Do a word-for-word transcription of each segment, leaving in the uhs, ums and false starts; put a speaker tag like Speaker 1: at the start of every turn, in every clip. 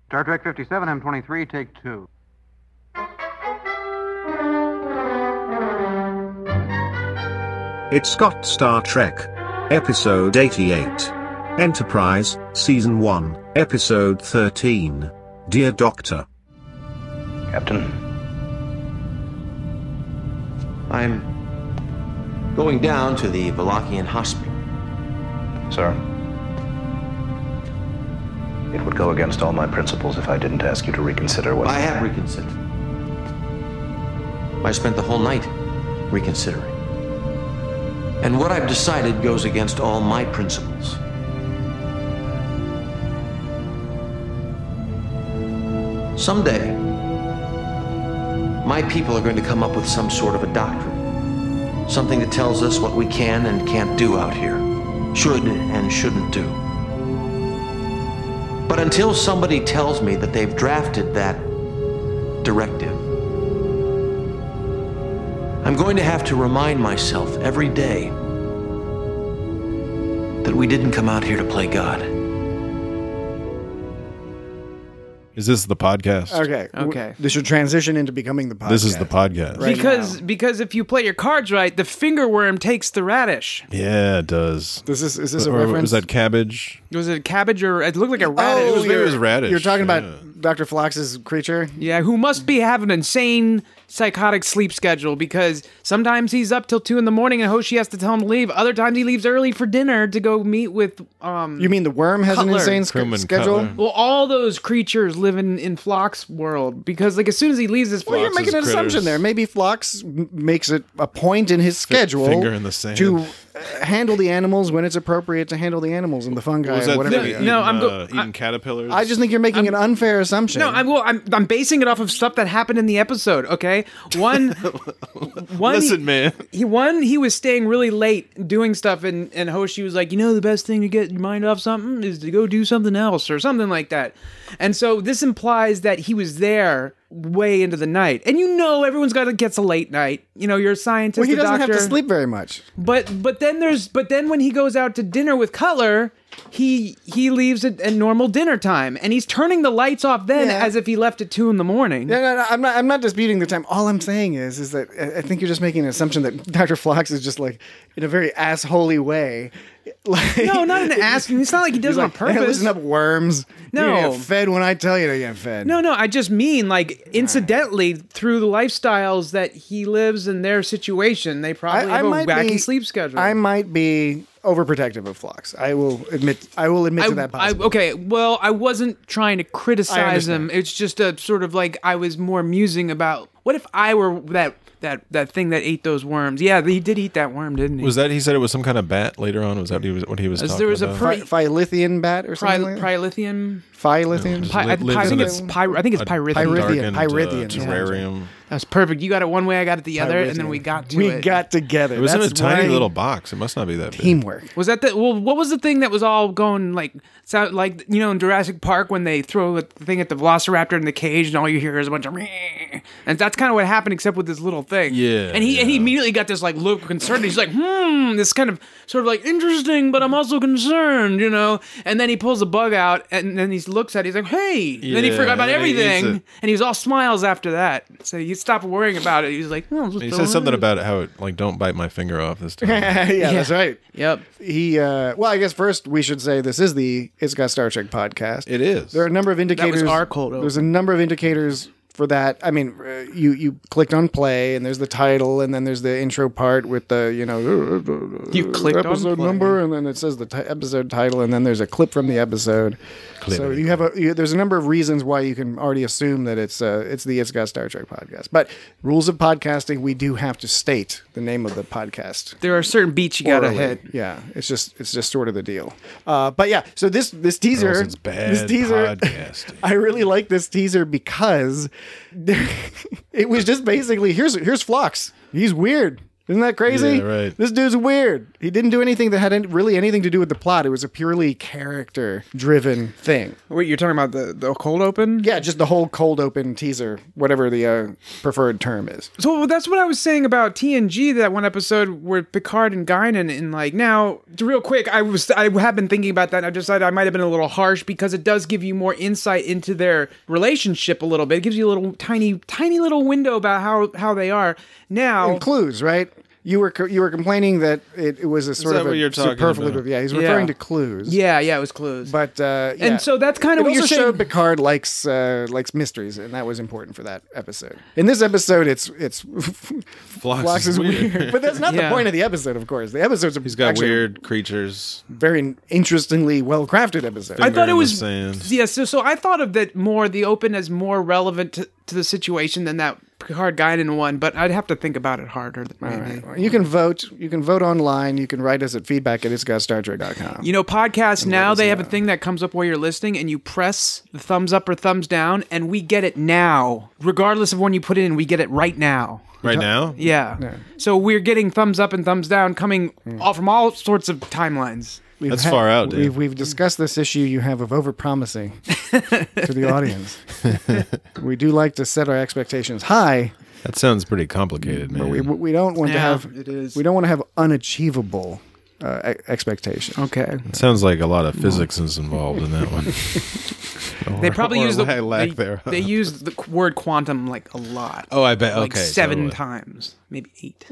Speaker 1: Star Trek fifty-seven, M twenty-three, take two.
Speaker 2: It's got Star Trek. Episode eighty-eight. Enterprise, Season one, Episode thirteen. Dear Doctor.
Speaker 3: Captain.
Speaker 4: I'm going down to the Valakian hospital.
Speaker 3: Sir. It would go against all my principles if I didn't ask you to reconsider what...
Speaker 4: I have reconsidered. I spent the whole night reconsidering. And what I've decided goes against all my principles. Someday, my people are going to come up with some sort of a doctrine. Something that tells us what we can and can't do out here. Should and shouldn't do. But until somebody tells me that they've drafted that directive, I'm going to have to remind myself every day that we didn't come out here to play God.
Speaker 5: Is this the podcast?
Speaker 6: Okay.
Speaker 7: Okay.
Speaker 6: This should transition into becoming the podcast.
Speaker 5: This is the podcast.
Speaker 6: Right
Speaker 7: because
Speaker 6: now.
Speaker 7: because if you play your cards right, the finger worm takes the radish.
Speaker 5: Yeah, it does.
Speaker 6: This is is this a
Speaker 5: Or
Speaker 6: reference?
Speaker 5: was that cabbage?
Speaker 7: Was it cabbage or it looked like a radish?
Speaker 6: Oh,
Speaker 5: It was- maybe it
Speaker 6: you're-
Speaker 5: was radish,
Speaker 6: You're talking
Speaker 5: yeah.
Speaker 6: about Doctor Phlox's creature?
Speaker 7: Yeah, who must be having an insane psychotic sleep schedule because sometimes he's up till two in the morning and Hoshi has to tell him to leave. Other times he leaves early for dinner to go meet with um
Speaker 6: You mean the worm has
Speaker 7: Cutler.
Speaker 6: an insane sch-
Speaker 5: Crewman
Speaker 6: schedule?
Speaker 5: Cutler.
Speaker 7: well, all those creatures live in, in Phlox world because like as soon as he leaves this
Speaker 6: Well, you're
Speaker 5: Phlox's
Speaker 6: making an assumption
Speaker 5: critters.
Speaker 6: there. Maybe Phlox m- makes it a point in his schedule
Speaker 5: finger in the sand.
Speaker 6: to uh, handle the animals when it's appropriate to handle the animals and the fungi
Speaker 5: Was
Speaker 6: and
Speaker 5: that
Speaker 6: whatever.
Speaker 5: thing
Speaker 6: they
Speaker 5: eating,
Speaker 6: are.
Speaker 7: No, I'm go-
Speaker 5: uh, eating
Speaker 7: I-
Speaker 5: caterpillars?
Speaker 6: I just think you're making an unfair assumption.
Speaker 7: No, I'm well, I'm I'm basing it off of stuff that happened in the episode. Okay, one, one.
Speaker 5: Listen,
Speaker 7: he,
Speaker 5: man.
Speaker 7: He one he was staying really late doing stuff, and and Hoshi was like, you know, the best thing to get your mind off something is to go do something else or something like that. And so this implies that he was there way into the night, and you know, everyone's got to gets a late night. You know, you're a scientist,
Speaker 6: Well, he
Speaker 7: a
Speaker 6: doesn't
Speaker 7: doctor.
Speaker 6: have to sleep very much.
Speaker 7: But but then there's but then when he goes out to dinner with Cutler, he he leaves at, at normal dinner time, and he's turning the lights off then
Speaker 6: Yeah.
Speaker 7: as if he left at two in the morning.
Speaker 6: No, no, no, I'm not. I'm not disputing the time. All I'm saying is, is that I I think you're just making an assumption that Doctor Phlox is just like in a very assholey way. Like,
Speaker 7: No, not an ass. It's not like he does
Speaker 6: he's
Speaker 7: it on
Speaker 6: like, "Hey,
Speaker 7: purpose.
Speaker 6: listen up, worms.
Speaker 7: No.
Speaker 6: You're gonna get fed when I tell you to get fed.
Speaker 7: No, no, I just mean like incidentally through the lifestyles that he lives in their situation, they probably have a wacky
Speaker 6: be,
Speaker 7: sleep schedule.
Speaker 6: I might be overprotective of Phlox. I will admit. I will admit to that
Speaker 7: I,
Speaker 6: possibility.
Speaker 7: okay, well, I wasn't trying to criticize him.
Speaker 6: understand.
Speaker 7: It's just a sort of like I was more musing about what if I were that that that thing that ate those worms. Yeah, he did eat that worm, didn't he?
Speaker 5: Was that he said it was some kind of bat later on? Was that what he was, what he was
Speaker 7: As
Speaker 5: talking
Speaker 7: there was a
Speaker 5: about?
Speaker 7: per-
Speaker 6: Phy- Phylithian bat or
Speaker 7: Pri-
Speaker 6: something. like that?
Speaker 7: Prilithium.
Speaker 6: Phylithian.
Speaker 5: Just
Speaker 7: Pi- I,
Speaker 5: li-
Speaker 7: I
Speaker 5: lives
Speaker 7: think
Speaker 5: in
Speaker 7: it's
Speaker 5: a-
Speaker 7: py- I think it's
Speaker 5: a
Speaker 7: pyrithium.
Speaker 6: Pyrithian.
Speaker 5: darkened, uh,
Speaker 6: Pyrithian, yeah.
Speaker 5: terrarium.
Speaker 7: That's perfect. You got it one way, I got it the other, and then
Speaker 6: Pyrithian.
Speaker 7: we got to
Speaker 6: we
Speaker 7: it.
Speaker 6: got together.
Speaker 5: It was in a
Speaker 6: That's
Speaker 5: tiny
Speaker 6: right.
Speaker 5: little box. It must not be that big.
Speaker 6: teamwork.
Speaker 7: Was that the well? What was the thing that was all going like sound like you know in Jurassic Park when they throw a thing at the Velociraptor in the cage and all you hear is a bunch of meh. And that's kind of what happened except with this little thing.
Speaker 5: Yeah,
Speaker 7: And he and he
Speaker 5: yeah.
Speaker 7: immediately got this like look of concern. He's like, hmm, this kind of sort of like interesting, but I'm also concerned, you know. And then he pulls the bug out and then he looks at it. He's like, hey. And then he
Speaker 5: Yeah,
Speaker 7: forgot about
Speaker 5: and he eats
Speaker 7: everything,
Speaker 5: it.
Speaker 7: and he was all smiles after that. So he stopped worrying about it. He was like, oh, just
Speaker 5: He
Speaker 7: throw
Speaker 5: said
Speaker 7: it
Speaker 5: something
Speaker 7: in.
Speaker 5: about how it like don't bite my finger off this time.
Speaker 6: yeah, that's right.
Speaker 7: Yep.
Speaker 6: He, uh, well, I guess first we should say this is the It's Got Star Trek podcast.
Speaker 5: It is.
Speaker 6: There are a number of indicators.
Speaker 7: our cold open.
Speaker 6: There's a number of indicators for that. I mean, uh, you you clicked on play, and there's the title, and then there's the intro part with the you know
Speaker 7: You clicked on
Speaker 6: episode
Speaker 7: play.
Speaker 6: number, and then it says the t- episode title, and then there's a clip from the episode. So you have a you, there's a number of reasons why you can already assume that it's uh, it's the It's Got Star Trek podcast. But rules of podcasting, we do have to state the name of the podcast.
Speaker 7: There are certain beats you gotta
Speaker 6: Orally.
Speaker 7: hit.
Speaker 6: Yeah, it's just it's just sort of the deal. Uh, but yeah, so this this teaser,
Speaker 5: Carlson's bad
Speaker 6: this teaser,
Speaker 5: podcasting.
Speaker 6: I really like this teaser because it was just basically here's here's Phlox. He's weird. Isn't that crazy?
Speaker 5: Yeah, right.
Speaker 6: This dude's weird. He didn't do anything that had any, really anything to do with the plot. It was a purely character-driven thing.
Speaker 7: Wait, you're talking about the, the cold open?
Speaker 6: Yeah, just the whole cold open teaser, whatever the uh, preferred term is.
Speaker 7: So that's what I was saying about T N G, that one episode where Picard and Guinan, and like, now, real quick, I was I have been thinking about that, and I decided I might have been a little harsh because it does give you more insight into their relationship a little bit. It gives you a little tiny, tiny little window about how, how they are. Now,
Speaker 6: And clues, right? You were co- you were complaining that it, it was a sort
Speaker 5: that
Speaker 6: of
Speaker 5: what
Speaker 6: a
Speaker 5: you're talking
Speaker 6: superflutive.
Speaker 5: about?
Speaker 6: Yeah, he's referring
Speaker 7: Yeah.
Speaker 6: to clues.
Speaker 7: yeah, yeah, it was clues.
Speaker 6: But uh, yeah.
Speaker 7: And so that's kind of
Speaker 6: it
Speaker 7: what
Speaker 6: also
Speaker 7: you're saying.
Speaker 6: showed Picard likes uh, likes mysteries, and that was important for that episode. In this episode, it's it's
Speaker 5: Phlox
Speaker 6: Phlox is weird, but that's not
Speaker 7: Yeah.
Speaker 6: the point of the episode. Of course, the episode's a
Speaker 5: He's got
Speaker 6: actually
Speaker 5: weird creatures.
Speaker 6: very interestingly well crafted episode.
Speaker 7: I thought
Speaker 5: in
Speaker 7: it
Speaker 5: the
Speaker 7: was
Speaker 5: sand.
Speaker 7: yeah. So, so I thought of that more the open as more relevant to, to the situation than that Picard Guinan one. But I'd have to think about it harder. Maybe.
Speaker 6: You can vote. You can vote online. You can write us at feedback at it's got star trek dot com.
Speaker 7: You know, podcasts now
Speaker 6: us
Speaker 7: they have a
Speaker 6: know.
Speaker 7: thing that comes up while you're listening, and you press the thumbs up or thumbs down, and we get it now, regardless of when you put it in. We get it right now.
Speaker 5: Right now?
Speaker 7: Yeah. So we're getting thumbs up and thumbs down coming all from all sorts of timelines.
Speaker 6: We've
Speaker 5: That's far out, dude.
Speaker 6: We've, we've discussed this issue you have of overpromising to the audience. We do like to set our expectations high,
Speaker 5: That sounds pretty complicated, man.
Speaker 6: but we we don't want to
Speaker 7: Yeah,
Speaker 6: have
Speaker 7: it is.
Speaker 6: we don't want to have unachievable uh, e- expectations.
Speaker 7: Okay.
Speaker 5: It sounds like a lot of physics is involved in that one.
Speaker 7: They probably
Speaker 5: or
Speaker 7: use the
Speaker 5: la- lack
Speaker 7: they,
Speaker 5: thereof.
Speaker 7: they use the qu- word quantum like a lot.
Speaker 5: Oh, I bet.
Speaker 7: Like
Speaker 5: Okay,
Speaker 7: seven
Speaker 5: totally.
Speaker 7: times, maybe eight.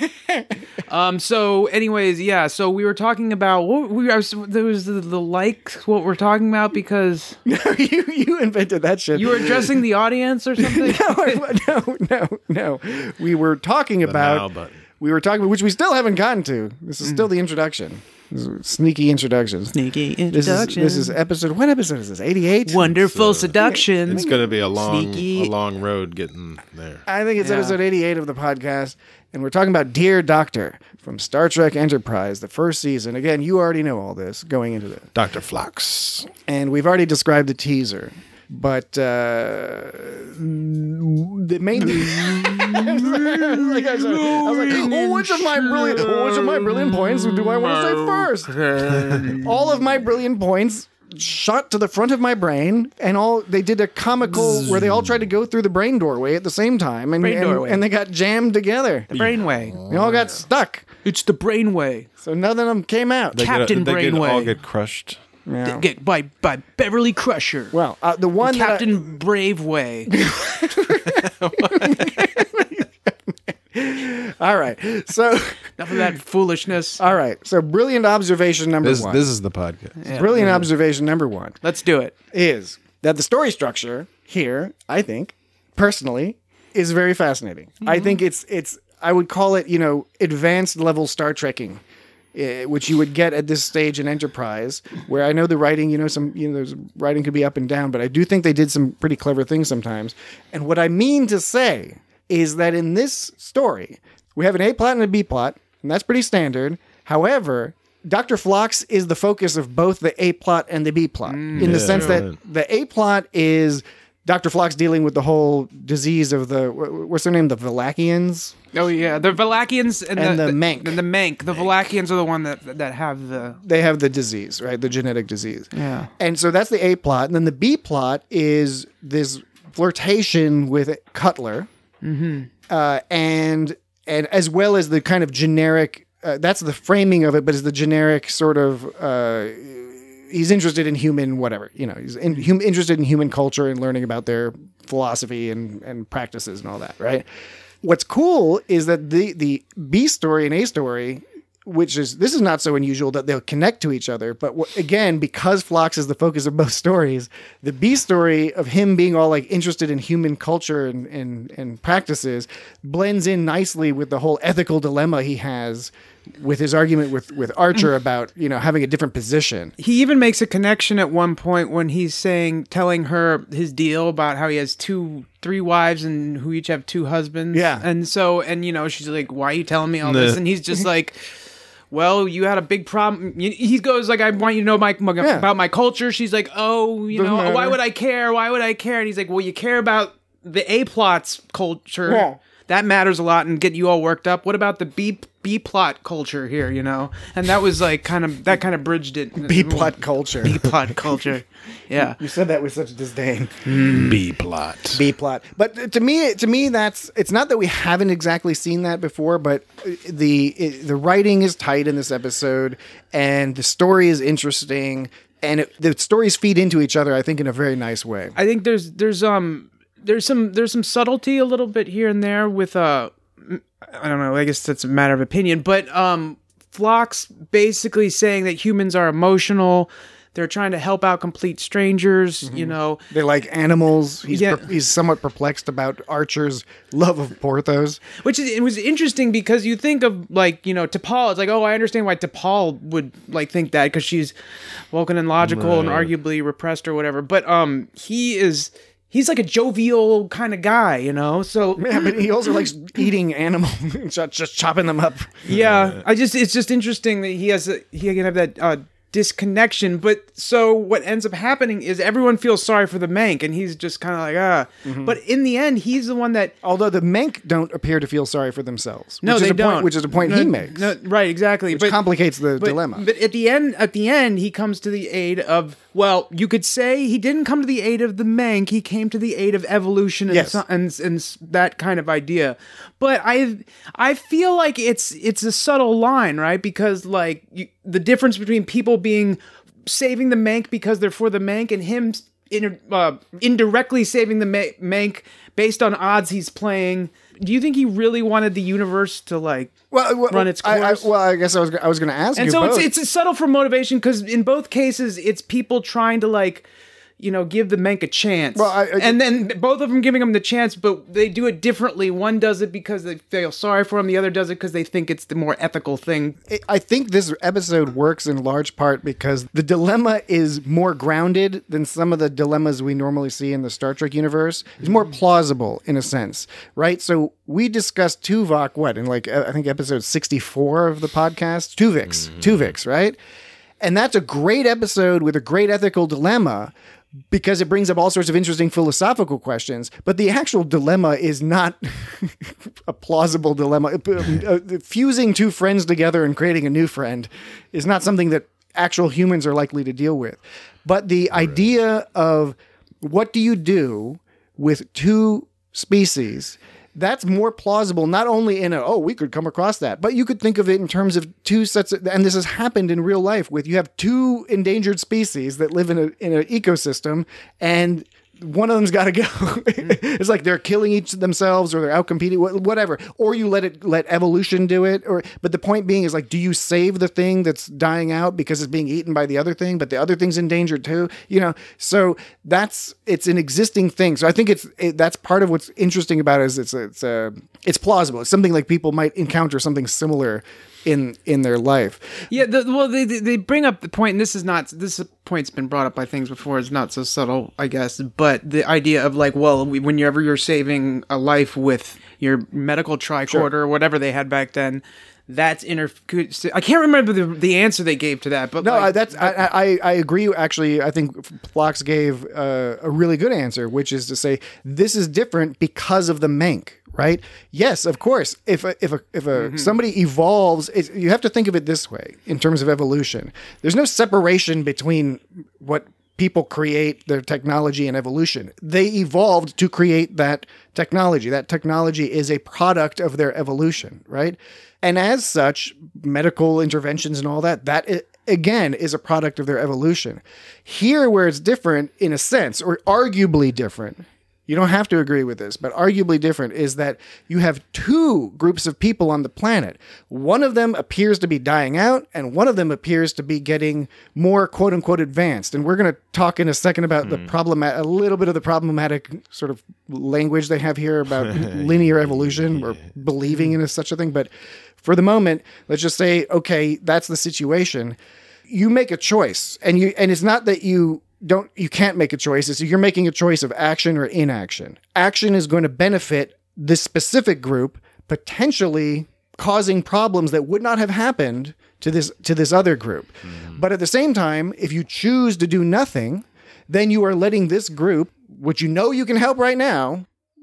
Speaker 7: um. So, anyways, yeah. So we were talking about what we. I was, there was the, the like what we're talking about because
Speaker 6: you you invented that shit.
Speaker 7: you were addressing the audience or something.
Speaker 6: no, no, no, no. We were talking
Speaker 5: now
Speaker 6: about.
Speaker 5: button.
Speaker 6: We were talking, which we still haven't gotten to. This is still the introduction. This is sneaky introduction.
Speaker 7: Sneaky
Speaker 6: This is
Speaker 7: introduction.
Speaker 6: this is episode. What episode is this? eighty-eight.
Speaker 7: Wonderful seduction.
Speaker 5: It's going to be a long,
Speaker 7: Sneaky.
Speaker 5: a long road getting there.
Speaker 6: I think it's
Speaker 7: Yeah.
Speaker 6: episode eighty-eight of the podcast, and we're talking about Dear Doctor from Star Trek Enterprise, the first season. Again, you already know all this going into this,
Speaker 5: Doctor Phlox.
Speaker 6: and we've already described the teaser. But uh, the main, like I, said, I was like, oh, which of my brilliant, oh, which of my brilliant points do I want to say first? All of my brilliant points shot to the front of my brain, and all they did a comical where they all tried to go through the brain doorway at the same time, and
Speaker 7: Brain
Speaker 6: and,
Speaker 7: doorway.
Speaker 6: and they got jammed together.
Speaker 7: The brainway.
Speaker 6: They all got stuck,
Speaker 7: It's the brainway.
Speaker 6: so none of them came out.
Speaker 5: They
Speaker 7: Captain
Speaker 5: get, they get,
Speaker 7: Brainway.
Speaker 5: all get crushed.
Speaker 6: Yeah.
Speaker 7: Get by by Beverly Crusher.
Speaker 6: Well, uh, the one that I-
Speaker 7: Captain Braveway.
Speaker 6: all right, so
Speaker 7: Enough of that foolishness.
Speaker 6: all right, so brilliant observation number
Speaker 5: This,
Speaker 6: one.
Speaker 5: this is the podcast.
Speaker 7: Yeah.
Speaker 6: Brilliant observation number one
Speaker 7: Let's do it.
Speaker 6: is that the story structure here, I think, personally, is very fascinating. I think it's it's I would call it, you know, advanced level Star Trekking, uh, which you would get at this stage in Enterprise, where I know the writing, you know, some you know, there's writing could be up and down, but I do think they did some pretty clever things sometimes. And what I mean to say is that in this story, we have an A plot and a B plot, and that's pretty standard. However, Doctor Phlox is the focus of both the A plot and the B plot, in the
Speaker 5: Yeah.
Speaker 6: sense that
Speaker 5: Right.
Speaker 6: the A plot is Doctor Phlox dealing with the whole disease of the, wh- what's their name, the Valakians?
Speaker 7: Oh yeah, the Valakians and,
Speaker 6: And
Speaker 7: the,
Speaker 6: the Mank.
Speaker 7: And the Mank. The Valakians are the one that that have the
Speaker 6: They have the disease, right? The genetic disease.
Speaker 7: Yeah.
Speaker 6: And so that's the A plot. And then the B plot is this flirtation with Cutler. Mm-hmm. Uh, and and as well as the kind of generic, uh, that's the framing of it, but is the generic sort of, uh, he's interested in human whatever, you know, he's in, hum, interested in human culture and learning about their philosophy and, and practices and all that, right? What's cool is that the, the B story and A story, which is, this is not so unusual that they'll connect to each other. But w- again, because Phlox is the focus of both stories, the B story of him being all like interested in human culture and, and, and practices blends in nicely with the whole ethical dilemma he has with his argument with, with Archer about, you know, having a different position.
Speaker 7: He even makes a connection at one point when he's saying, telling her his deal about how he has two, three wives and who each have two husbands.
Speaker 6: Yeah.
Speaker 7: And so, and you know, she's like, why are you telling me all this?
Speaker 5: Nah.
Speaker 7: And he's just like, well, you had a big problem. He goes like, I want you to know my, my
Speaker 6: Yeah.
Speaker 7: about my culture. She's like, oh, you
Speaker 6: Doesn't
Speaker 7: know, why
Speaker 6: matter.
Speaker 7: would I care? Why would I care? And he's like, well, you care about the A plot's culture.
Speaker 6: Yeah.
Speaker 7: that matters a lot and get you all worked up. What about the B B plot culture here, you know? And that was like kind of that kind of bridged it.
Speaker 6: B plot culture.
Speaker 7: B plot culture. Yeah.
Speaker 6: You said that with such disdain.
Speaker 5: B plot.
Speaker 6: B plot. But to me, to me, that's it's not that we haven't exactly seen that before, but the it, the writing is tight in this episode, and the story is interesting, and it, the stories feed into each other, I think, in a very nice way.
Speaker 7: I think there's there's um there's some there's some subtlety a little bit here and there with uh I don't know, I guess that's a matter of opinion, but um Phlox basically saying that humans are emotional. They're trying to help out complete strangers, mm-hmm. you know.
Speaker 6: They like animals. He's
Speaker 7: Yeah.
Speaker 6: per- he's somewhat perplexed about Archer's love of Porthos.
Speaker 7: Which is, it was interesting because you think of like, you know, T'Pol. It's like, oh, I understand why T'Pol would like think that because she's Vulcan and logical and arguably repressed or whatever. But um, he is he's like a jovial kind of guy, you know. So
Speaker 6: Yeah, but he also likes eating animals, just, just chopping them up.
Speaker 7: yeah, I just it's just interesting that he has a, he can have that uh, disconnection. But so what ends up happening is everyone feels sorry for the Mank, and he's just kind of like ah.
Speaker 6: Mm-hmm.
Speaker 7: But in the end, he's the one that.
Speaker 6: Although the Menk don't appear to feel sorry for themselves.
Speaker 7: No,
Speaker 6: which
Speaker 7: they
Speaker 6: is a
Speaker 7: don't.
Speaker 6: Point, which is a point
Speaker 7: No,
Speaker 6: he makes.
Speaker 7: no, right, exactly.
Speaker 6: Which
Speaker 7: but,
Speaker 6: complicates the
Speaker 7: but,
Speaker 6: dilemma.
Speaker 7: But at the end, at the end, he comes to the aid of. Well, you could say he didn't come to the aid of the Mank. He came to the aid of evolution and
Speaker 6: Yes.
Speaker 7: so, and, and that kind of idea. But I I feel like it's it's a subtle line, right? Because like you, the difference between people being saving the Mank because they're for the Mank and him in, uh, indirectly saving the Ma- Mank based on odds he's playing. Do you think he really wanted the universe to like
Speaker 6: well, well,
Speaker 7: run its
Speaker 6: I, I,
Speaker 7: course?
Speaker 6: well, I guess I was I was going to ask
Speaker 7: and
Speaker 6: you
Speaker 7: so
Speaker 6: both.
Speaker 7: it's it's subtle for motivation because in both cases it's people trying to like, you know, give the Mank a chance.
Speaker 6: Well, I- I-
Speaker 7: and then both of them giving him the chance, but they do it differently. One does it because they feel sorry for him. The other does it because they think it's the more ethical thing.
Speaker 6: I think this episode works in large part because the dilemma is more grounded than some of the dilemmas we normally see in the Star Trek universe. It's more plausible in a sense, right? So we discussed Tuvok, what, in like, uh, I think episode sixty-four of the podcast? Tuvix, Tuvix, right? And that's a great episode with a great ethical dilemma because it brings up all sorts of interesting philosophical questions. But the actual dilemma is not a plausible dilemma. Uh, Fusing two friends together and creating a new friend is not something that actual humans are likely to deal with. But the idea of what do you do with two species, that's more plausible, not only in a, oh, we could come across that, but you could think of it in terms of two sets of, and this has happened in real life with, you have two endangered species that live in a in an ecosystem, and one of them's got to go. It's like they're killing each themselves, or they're out competing, whatever. Or you let it let evolution do it. Or but the point being is like, do you save the thing that's dying out because it's being eaten by the other thing, but the other thing's endangered too? You know, so that's it's an existing thing. So I think it's it, that's part of what's interesting about it is it's it's uh, it's plausible. It's something like people might encounter something similar in in their life.
Speaker 7: Yeah, the, well, they they bring up the point, and this is not this point's been brought up by things before. It's not so subtle, I guess, but the idea of like, well, whenever you're saving a life with your medical tricorder
Speaker 6: Sure.
Speaker 7: or whatever they had back then, that's inter. I can't remember the the answer they gave to that, but
Speaker 6: No,
Speaker 7: like,
Speaker 6: I, that's I, I I agree. Actually, I think Phlox gave uh, a really good answer, which is to say this is different because of the Mank. Right? Yes, of course. If a, if a, if a
Speaker 7: Mm-hmm.
Speaker 6: somebody evolves, it's, you have to think of it this way in terms of evolution. There's no separation between what people create, their technology, and evolution. They evolved to create that technology. That technology is a product of their evolution, right? And as such, medical interventions and all that, that i- again is a product of their evolution. Here, where it's different in a sense, or arguably different, you don't have to agree with this, but arguably different, is that you have two groups of people on the planet. One of them appears to be dying out, and one of them appears to be getting more quote unquote advanced. And we're going to talk in a second about the problem, a little bit of the problematic sort of language they have here about linear evolution or believing in a, such a thing. But for the moment, let's just say, okay, that's the situation. You make a choice, and you, and it's not that you don't, you can't make a choice. It's you're making a choice of action or inaction. Action is going to benefit this specific group, potentially causing problems that would not have happened to this, to this other group. Mm. But at the same time, if you choose to do nothing, then you are letting this group, which you know you can help right now,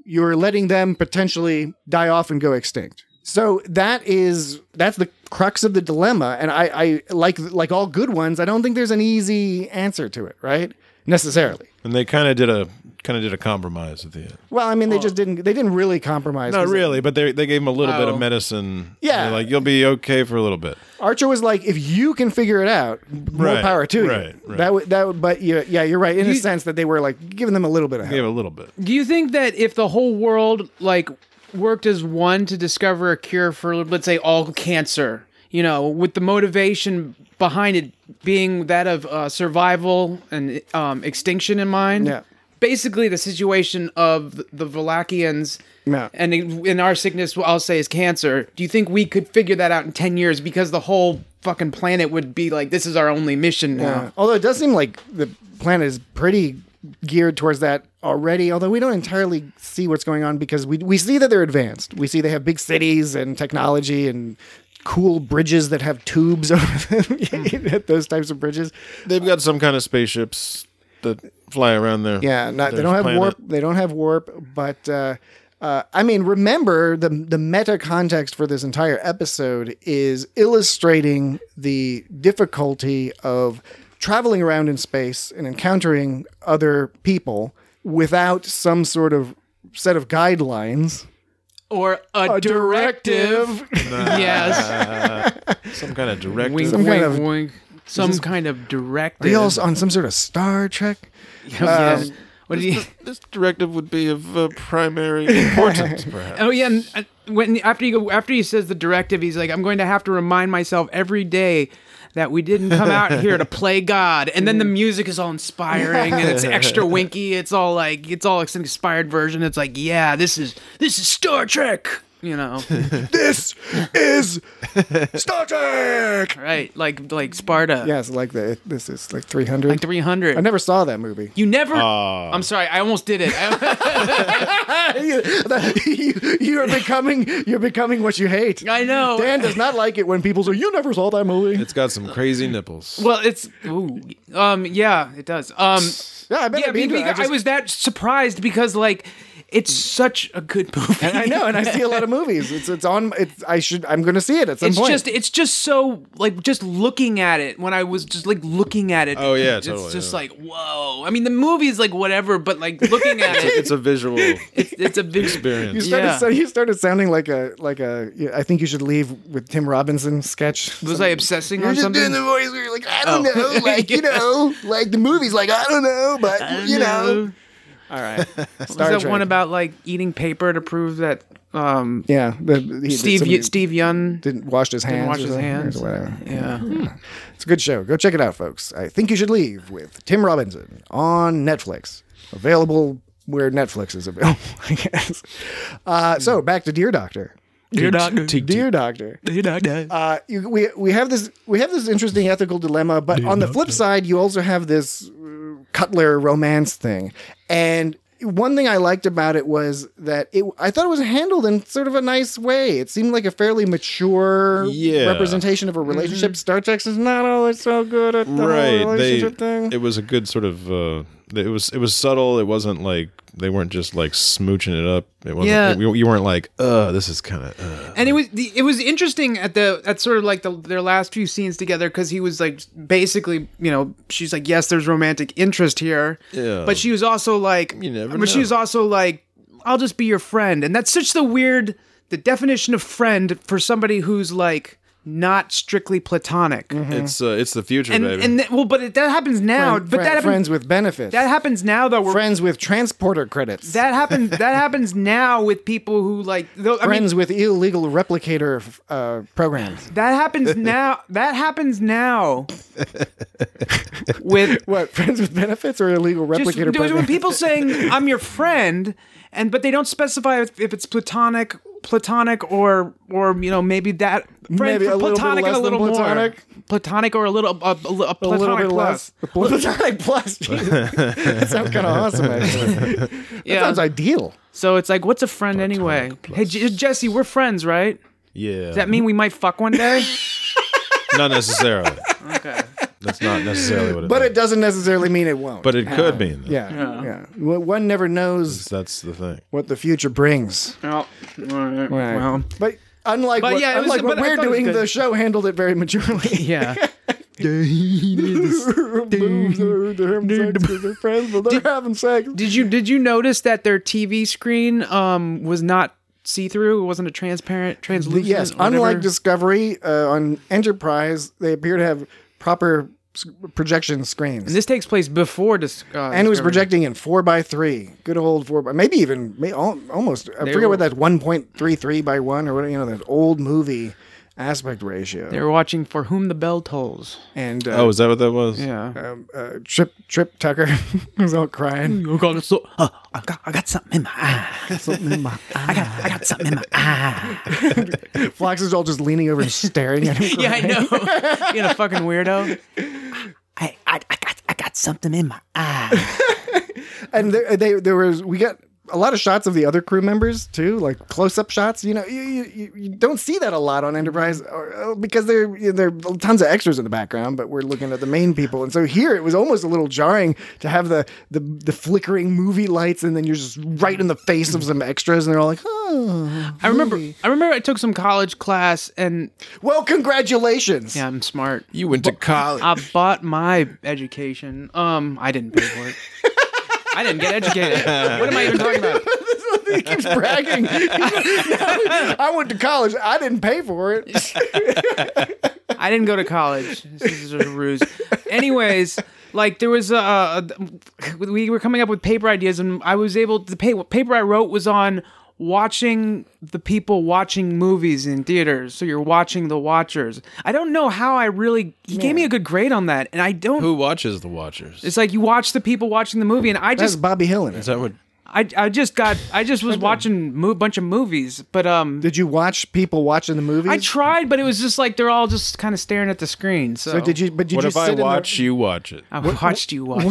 Speaker 6: you're letting them potentially die off and go extinct. So that is that's the crux of the dilemma, and I, I like like all good ones. I don't think there's an easy answer to it, right? Necessarily.
Speaker 5: And they kind of did a kind of did a compromise at the end.
Speaker 6: Well, I mean, they just didn't. They didn't really compromise.
Speaker 5: Not
Speaker 6: 'cause
Speaker 5: really, but they they gave him a little bit
Speaker 7: Oh.
Speaker 5: of medicine.
Speaker 6: Yeah.
Speaker 5: They're like, you'll be okay for a little bit.
Speaker 6: Archer was like, if you can figure it out, more
Speaker 5: Right,
Speaker 6: power to you.
Speaker 5: right, right.
Speaker 6: That would that would, but yeah, yeah, you're right in a
Speaker 7: You-
Speaker 6: sense that they were like giving them a little bit of
Speaker 5: Gave
Speaker 6: help.
Speaker 5: a little bit.
Speaker 7: Do you think that if the whole world like worked as one to discover a cure for, let's say, all cancer, you know, with the motivation behind it being that of uh, survival and um, extinction in mind?
Speaker 6: Yeah.
Speaker 7: Basically, the situation of the- the Valakians
Speaker 6: Yeah.
Speaker 7: and in in our sickness, what I'll say is cancer. Do you think we could figure that out in ten years because the whole fucking planet would be like, this is our only mission now?
Speaker 6: Yeah. Although it does seem like the planet is pretty geared towards that already, although we don't entirely see what's going on because we we see that they're advanced. We see they have big cities and technology and cool bridges that have tubes over them. Those types of bridges.
Speaker 5: They've got some kind of spaceships that fly around there.
Speaker 6: Yeah, not, they
Speaker 5: Their
Speaker 6: don't have
Speaker 5: planet.
Speaker 6: warp. They don't have warp, but uh, uh, I mean, remember the the meta context for this entire episode is illustrating the difficulty of traveling around in space and encountering other people without some sort of set of guidelines.
Speaker 7: Or a,
Speaker 6: A
Speaker 7: directive. Yes.
Speaker 5: Some kind of directive.
Speaker 7: Wink,
Speaker 6: Some
Speaker 7: wink,
Speaker 6: kind of-
Speaker 7: wink. Some kind of directive.
Speaker 6: Are you also on some sort of Star Trek?
Speaker 7: Yes. What did you?
Speaker 5: This directive would be of uh, primary importance, perhaps.
Speaker 7: Oh yeah, and uh, when after you go after he says the directive, he's like, I'm going to have to remind myself every day that we didn't come out here to play God. And then the music is all inspiring and it's extra winky. It's all like it's all an inspired version. It's like, yeah, this is this is Star Trek. You know,
Speaker 6: This is Star Trek.
Speaker 7: right? Like like Sparta.
Speaker 6: Yes, like the this is like three hundred.
Speaker 7: Like three hundred.
Speaker 6: I never saw that movie.
Speaker 7: You never.
Speaker 5: Aw.
Speaker 7: I'm sorry. I almost did it.
Speaker 6: you, you are becoming you're becoming what you hate.
Speaker 7: I know.
Speaker 6: Dan does not like it when people say you never saw that movie.
Speaker 5: It's got some crazy nipples.
Speaker 7: Well, it's. Ooh, um. Yeah, it does. Um.
Speaker 6: Yeah, I bet
Speaker 7: Yeah,
Speaker 6: I'd be into it.
Speaker 7: because
Speaker 6: I
Speaker 7: I,
Speaker 6: just-
Speaker 7: was that surprised because like it's such a good movie.
Speaker 6: I know, and I see a lot of movies. It's it's on. It's I should. I'm going to see it at some
Speaker 7: It's
Speaker 6: point.
Speaker 7: just it's just so like just looking at it when I was just like looking at it.
Speaker 5: Oh, yeah,
Speaker 7: it's
Speaker 5: totally,
Speaker 7: just
Speaker 5: yeah.
Speaker 7: like whoa. I mean, the movie is like whatever, but like looking at it,
Speaker 5: It's a visual
Speaker 7: it's, it's a big
Speaker 6: you
Speaker 5: experience.
Speaker 6: started.
Speaker 7: yeah.
Speaker 6: So you started sounding like a like a. yeah, I think you should leave with Tim Robinson sketch.
Speaker 7: Was I obsessing
Speaker 6: You're
Speaker 7: on
Speaker 6: just
Speaker 7: something?
Speaker 6: doing the voice where you're like, I don't
Speaker 7: Oh.
Speaker 6: know, like you know, like the movie's like I don't know, but you know.
Speaker 7: No.
Speaker 6: All right,
Speaker 7: Was
Speaker 6: Star
Speaker 7: that
Speaker 6: Trek.
Speaker 7: one about like eating paper to prove that um,
Speaker 6: Yeah, the, he,
Speaker 7: Steve
Speaker 6: somebody
Speaker 7: Steve Young
Speaker 6: didn't wash his hands.
Speaker 7: didn't wash
Speaker 6: or
Speaker 7: his
Speaker 6: something,
Speaker 7: hands?
Speaker 6: or whatever.
Speaker 7: Yeah.
Speaker 6: It's a good show. Go check it out, folks. I think you should leave with Tim Robinson on Netflix. Available where Netflix is available, I guess. Uh, so back to Dear Doctor.
Speaker 7: Dear Doctor.
Speaker 6: Dear Doctor.
Speaker 7: Dear Doctor.
Speaker 6: Uh, you, we we have this we have this interesting ethical dilemma, but on the flip side, you also have this uh, Cutler romance thing. And one thing I liked about it was that it I thought it was handled in sort of a nice way. It seemed like a fairly mature
Speaker 5: Yeah.
Speaker 6: representation of a relationship. Star Trek is not always so good at the whole
Speaker 5: Right. They,
Speaker 6: relationship thing.
Speaker 5: it was a good sort of. Uh, it was it was subtle. It wasn't like they weren't just like smooching it up. It wasn't.
Speaker 7: Yeah.
Speaker 5: it- you weren't like, uh, this is kind of. Uh.
Speaker 7: And it was the, it was interesting at the at sort of like the their last few scenes together because he was like basically, you know, she's like, yes, there's romantic interest here,
Speaker 5: Yeah.
Speaker 7: but she was also like,
Speaker 5: You never
Speaker 7: but she
Speaker 5: know.
Speaker 7: was also like, I'll just be your friend, and that's such the weird the definition of friend for somebody who's like not strictly platonic,
Speaker 5: It's uh, it's the future,
Speaker 7: and
Speaker 5: baby.
Speaker 7: and th- well, but it, that happens now,
Speaker 6: Friend-
Speaker 7: but
Speaker 6: fri-
Speaker 7: that happens,
Speaker 6: friends with benefits.
Speaker 7: that happens now though. We're,
Speaker 6: friends with transporter credits.
Speaker 7: that happens that happens now with people who like though, I mean,
Speaker 6: friends with illegal replicator uh, programs.
Speaker 7: that happens now. That happens now with
Speaker 6: What, friends with benefits or illegal
Speaker 7: just
Speaker 6: replicator
Speaker 7: when
Speaker 6: programs?
Speaker 7: people saying I'm your friend, and but they don't specify if, if it's platonic, platonic or or you know maybe that friend,
Speaker 6: Maybe a little bit
Speaker 7: platonic
Speaker 6: less
Speaker 7: and a little
Speaker 6: than
Speaker 7: more
Speaker 6: platonic.
Speaker 7: platonic or a little a, a, a
Speaker 6: a little
Speaker 7: platonic
Speaker 6: bit
Speaker 7: plus.
Speaker 6: less. Platonic plus. Jesus. That sounds kind of awesome, actually. That
Speaker 7: Yeah.
Speaker 6: sounds ideal.
Speaker 7: So it's like, what's a friend anyway? Hey J- Jesse, we're friends, right?
Speaker 5: yeah.
Speaker 7: Does that mean we might fuck one day?
Speaker 5: Not necessarily.
Speaker 7: Okay.
Speaker 5: That's not necessarily what it
Speaker 6: But
Speaker 5: means.
Speaker 6: it doesn't necessarily mean it won't.
Speaker 5: But it could
Speaker 6: Uh,
Speaker 5: mean that.
Speaker 6: Yeah,
Speaker 7: Yeah.
Speaker 6: yeah. Well, one never knows
Speaker 5: That's the thing.
Speaker 6: what the future brings.
Speaker 7: Oh, all right.
Speaker 6: Right.
Speaker 7: Well,
Speaker 6: But unlike
Speaker 7: But
Speaker 6: what,
Speaker 7: yeah, it was-
Speaker 6: unlike what
Speaker 7: but I
Speaker 6: we're
Speaker 7: thought it was
Speaker 6: doing,
Speaker 7: good.
Speaker 6: the show handled it very maturely.
Speaker 7: yeah.
Speaker 6: They're, they're having sex 'cause they're friends, but they're having sex.
Speaker 7: Did you did you notice that their T V screen um was not see through? It wasn't a transparent, translucent.
Speaker 6: Yes,
Speaker 7: whatever?
Speaker 6: unlike Discovery, uh, on Enterprise, they appear to have proper s- projection screens.
Speaker 7: And this takes place before this. Uh,
Speaker 6: and it was
Speaker 7: Discovery.
Speaker 6: projecting in four by three, good old four by, maybe even may, al- almost. I
Speaker 7: They
Speaker 6: forget
Speaker 7: were-
Speaker 6: what that one point three three by one or what, you know, that old movie aspect ratio.
Speaker 7: They were watching For Whom the Bell Tolls.
Speaker 6: And uh,
Speaker 5: Oh, is that what that was?
Speaker 7: Yeah.
Speaker 6: um, uh, Trip Trip Tucker was all crying.
Speaker 7: Oh God, it's so, uh, I got I got something in my eye.
Speaker 6: Something in my
Speaker 7: I got I got something in my eye.
Speaker 6: Fox is all just leaning over and staring at him.
Speaker 7: Yeah, I know. Being a fucking weirdo.
Speaker 8: I, I, I got I got something in my eye.
Speaker 6: And there, they, there was, we got a lot of shots of the other crew members too, like close-up shots. You know, you, you, you don't see that a lot on Enterprise or, uh, because there, you know, there are tons of extras in the background, but we're looking at the main people. And so here it was almost a little jarring to have the, the, the flickering movie lights and then you're just right in the face of some extras and they're all like, oh.
Speaker 7: I remember I remember I took some college class and
Speaker 6: Well, congratulations.
Speaker 7: yeah, I'm smart.
Speaker 5: You went to college.
Speaker 7: I bought my education. Um, I didn't pay for it. I didn't get educated. What am I even talking about?
Speaker 6: He keeps bragging. I went to college. I didn't pay for it.
Speaker 7: I didn't go to college. This is a ruse. Anyways, like there was a, a we were coming up with paper ideas, and I was able the pa- paper I wrote was on watching the people watching movies in theaters. So you're watching the watchers. I don't know how I really. He gave me a good grade on that, and I don't.
Speaker 5: Who watches the Watchers?
Speaker 7: It's like you watch the people watching the movie, and I
Speaker 6: That's
Speaker 7: just
Speaker 6: Bobby Hill in
Speaker 5: Is
Speaker 6: it.
Speaker 5: that what?
Speaker 7: I I just got I just was watching a bunch of movies, but um.
Speaker 6: Did you watch people watching the movies?
Speaker 7: I tried, but it was just like they're all just kind of staring at the screen. So,
Speaker 6: So did you? But did
Speaker 5: What
Speaker 6: you
Speaker 5: if
Speaker 6: sit
Speaker 5: I
Speaker 6: in
Speaker 5: watch
Speaker 6: the,
Speaker 5: you watch it?
Speaker 7: I watched you watch.
Speaker 6: what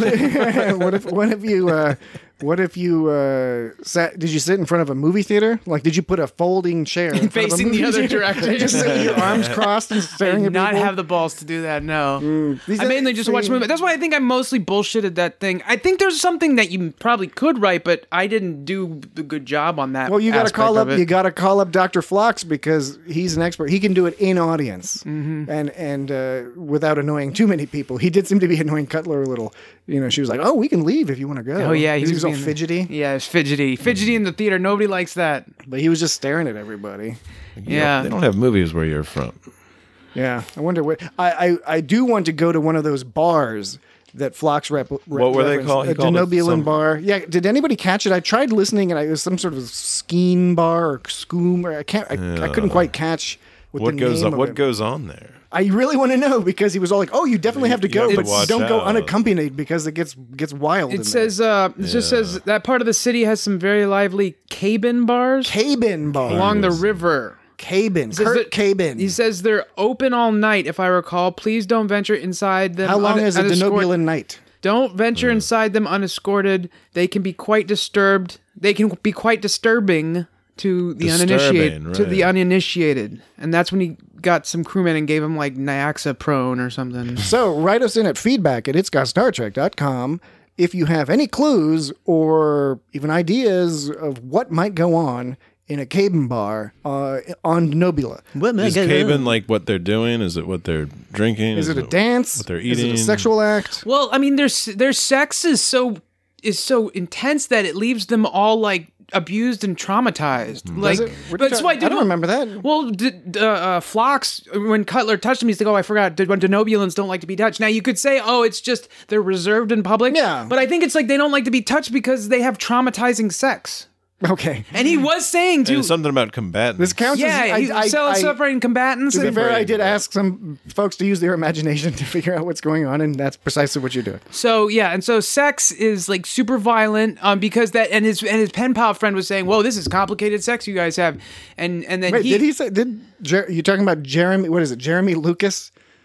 Speaker 6: if what if you uh, what if you uh, sat? Did you sit in front of a movie theater? Like, did you put a folding chair in front of a
Speaker 7: Facing the
Speaker 6: movie
Speaker 7: other
Speaker 6: theater?
Speaker 7: direction.
Speaker 6: Just sit with your arms crossed and
Speaker 7: I
Speaker 6: staring
Speaker 7: did
Speaker 6: at
Speaker 7: not
Speaker 6: people?
Speaker 7: have the balls to do that. No,
Speaker 6: These
Speaker 7: I
Speaker 6: are-
Speaker 7: mainly just watch
Speaker 6: see-
Speaker 7: movies. That's why I think I mostly bullshitted that thing. I think there's something that you probably could write, but I didn't do the good job on that.
Speaker 6: Well, you got to
Speaker 7: aspect
Speaker 6: call
Speaker 7: of
Speaker 6: up.
Speaker 7: it.
Speaker 6: You got to call up Doctor Phlox because he's an expert. He can do it in audience,
Speaker 7: Mm-hmm.
Speaker 6: and and uh, without annoying too many people. He did seem to be annoying Cutler a little. You know, she was like, "Oh, we can leave if you want to go."
Speaker 7: Oh yeah, he
Speaker 6: 'Cause
Speaker 7: was,
Speaker 6: all
Speaker 7: being-
Speaker 6: fidgety,
Speaker 7: Yeah, it's fidgety, fidgety in the theater. Nobody likes that.
Speaker 6: but he was just staring at everybody.
Speaker 7: Yeah,
Speaker 5: They don't have movies where you're from.
Speaker 6: Yeah, I wonder what I, I I do want to go to one of those bars that Phlox rep. rep
Speaker 5: What were they
Speaker 6: referenced.
Speaker 5: called? He
Speaker 6: A
Speaker 5: called it
Speaker 6: Denobulan
Speaker 5: some-
Speaker 6: bar. Yeah, did anybody catch it? I tried listening, and I, it was some sort of skeen bar or skoom, or I can't. I, I couldn't quite catch what,
Speaker 5: What
Speaker 6: the
Speaker 5: goes
Speaker 6: name
Speaker 5: on?
Speaker 6: of
Speaker 5: What
Speaker 6: it.
Speaker 5: goes on there?
Speaker 6: I really want to know because he was all like, "Oh, you definitely have to
Speaker 5: You
Speaker 6: go,
Speaker 5: have to
Speaker 6: but
Speaker 5: watch
Speaker 6: don't go
Speaker 5: out.
Speaker 6: unaccompanied because it gets gets wild." in
Speaker 7: it says uh, it just
Speaker 5: Yeah.
Speaker 7: says that part of the city has some very lively cabin bars
Speaker 6: there. Cabin bar
Speaker 7: along the river.
Speaker 6: Cabin.
Speaker 7: says
Speaker 6: Kurt
Speaker 7: that-
Speaker 6: Cabin.
Speaker 7: He says they're open all night, if I recall. Please don't venture inside them.
Speaker 6: How long
Speaker 7: un-
Speaker 6: is a
Speaker 7: unescort-
Speaker 6: Denobulan night?
Speaker 7: Don't venture inside them unescorted. They can be quite disturbed. They can be quite disturbing to the
Speaker 5: Disturbing,
Speaker 7: uninitiated. To the
Speaker 5: right.
Speaker 7: uninitiated, and that's when he got some crewmen and gave him like Nyaxaprone or something.
Speaker 6: So write us in at feedback at its got star trek dot com if you have any clues or even ideas of what might go on in a cabin bar uh, on Denobula.
Speaker 5: Is cabin like what they're doing? Is it what they're drinking?
Speaker 6: Is it a dance?
Speaker 5: What they're
Speaker 6: Is it
Speaker 5: eating?
Speaker 6: a sexual act?
Speaker 7: Well, I mean, their s- their sex is so is so intense that it leaves them all like abused and traumatized. Like,
Speaker 6: Does it? What are
Speaker 7: but
Speaker 6: you
Speaker 7: that's
Speaker 6: talking-
Speaker 7: why
Speaker 6: I don't remember that.
Speaker 7: Well, d- d- uh, uh, Phlox, when Cutler touched him, he's like, "Oh, I forgot. Did when Denobulans don't like to be touched." Now you could say, "Oh, it's just they're reserved in public."
Speaker 6: Yeah.
Speaker 7: but I think it's like they don't like to be touched because they have traumatizing sex.
Speaker 6: Okay.
Speaker 7: And he was saying
Speaker 5: And
Speaker 7: too.
Speaker 5: it's something about combatants.
Speaker 6: This counts
Speaker 7: Yeah,
Speaker 6: as...
Speaker 7: he's
Speaker 6: I, I,
Speaker 7: cel-
Speaker 6: I,
Speaker 7: separating combatants.
Speaker 6: to be
Speaker 7: and-
Speaker 6: fair, I did ask some folks to use their imagination to figure out what's going on, and that's precisely what you're doing.
Speaker 7: So yeah, and so sex is like super violent, um, because that and his and his pen pal friend was saying, "Whoa, this is complicated sex you guys have," and and then
Speaker 6: Wait,
Speaker 7: he,
Speaker 6: did he say... Did Jer- you talking about Jeremy... What is it? Jeremy Lucas?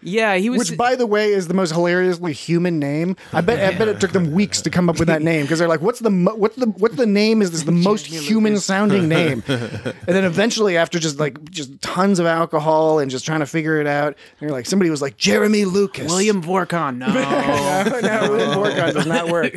Speaker 7: Yeah, he was.
Speaker 6: Which, by the way, is the most hilariously human name. I bet. I bet it took them weeks to come up with that name because they're like, "What's the mo- what's the what's the name? Is this the most human sounding name?" And then eventually, after just like just tons of alcohol and just trying to figure it out, they're like, somebody was like, "Jeremy Lucas."
Speaker 7: William Vorkon. No,
Speaker 6: no, no, William Vorkon does not work.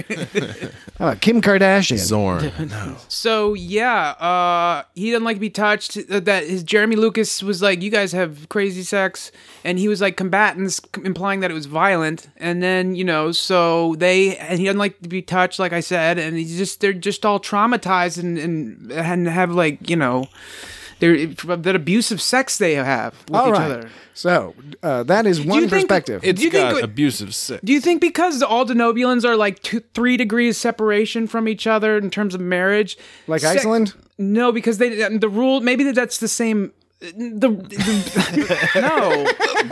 Speaker 6: How about Kim Kardashian?
Speaker 5: Zorn. No.
Speaker 7: So yeah, uh, he didn't like to be touched. Uh, That his Jeremy Lucas was like, "You guys have crazy sex," and he was like combatants, implying that it was violent. And then you know, so they and he doesn't like to be touched, like I said, and he's just they're just all traumatized and and, and have like you know, they're that abusive sex they have with
Speaker 6: All
Speaker 7: each
Speaker 6: right.
Speaker 7: other.
Speaker 6: So uh, that is one
Speaker 7: you think-
Speaker 6: perspective.
Speaker 5: It's
Speaker 7: Do you think-
Speaker 5: got abusive sex.
Speaker 7: Do you think because all Denobulans are like two, three degrees separation from each other in terms of marriage,
Speaker 6: Like
Speaker 7: sex-
Speaker 6: Iceland?
Speaker 7: No, because they the rule maybe that's the same. The, the no,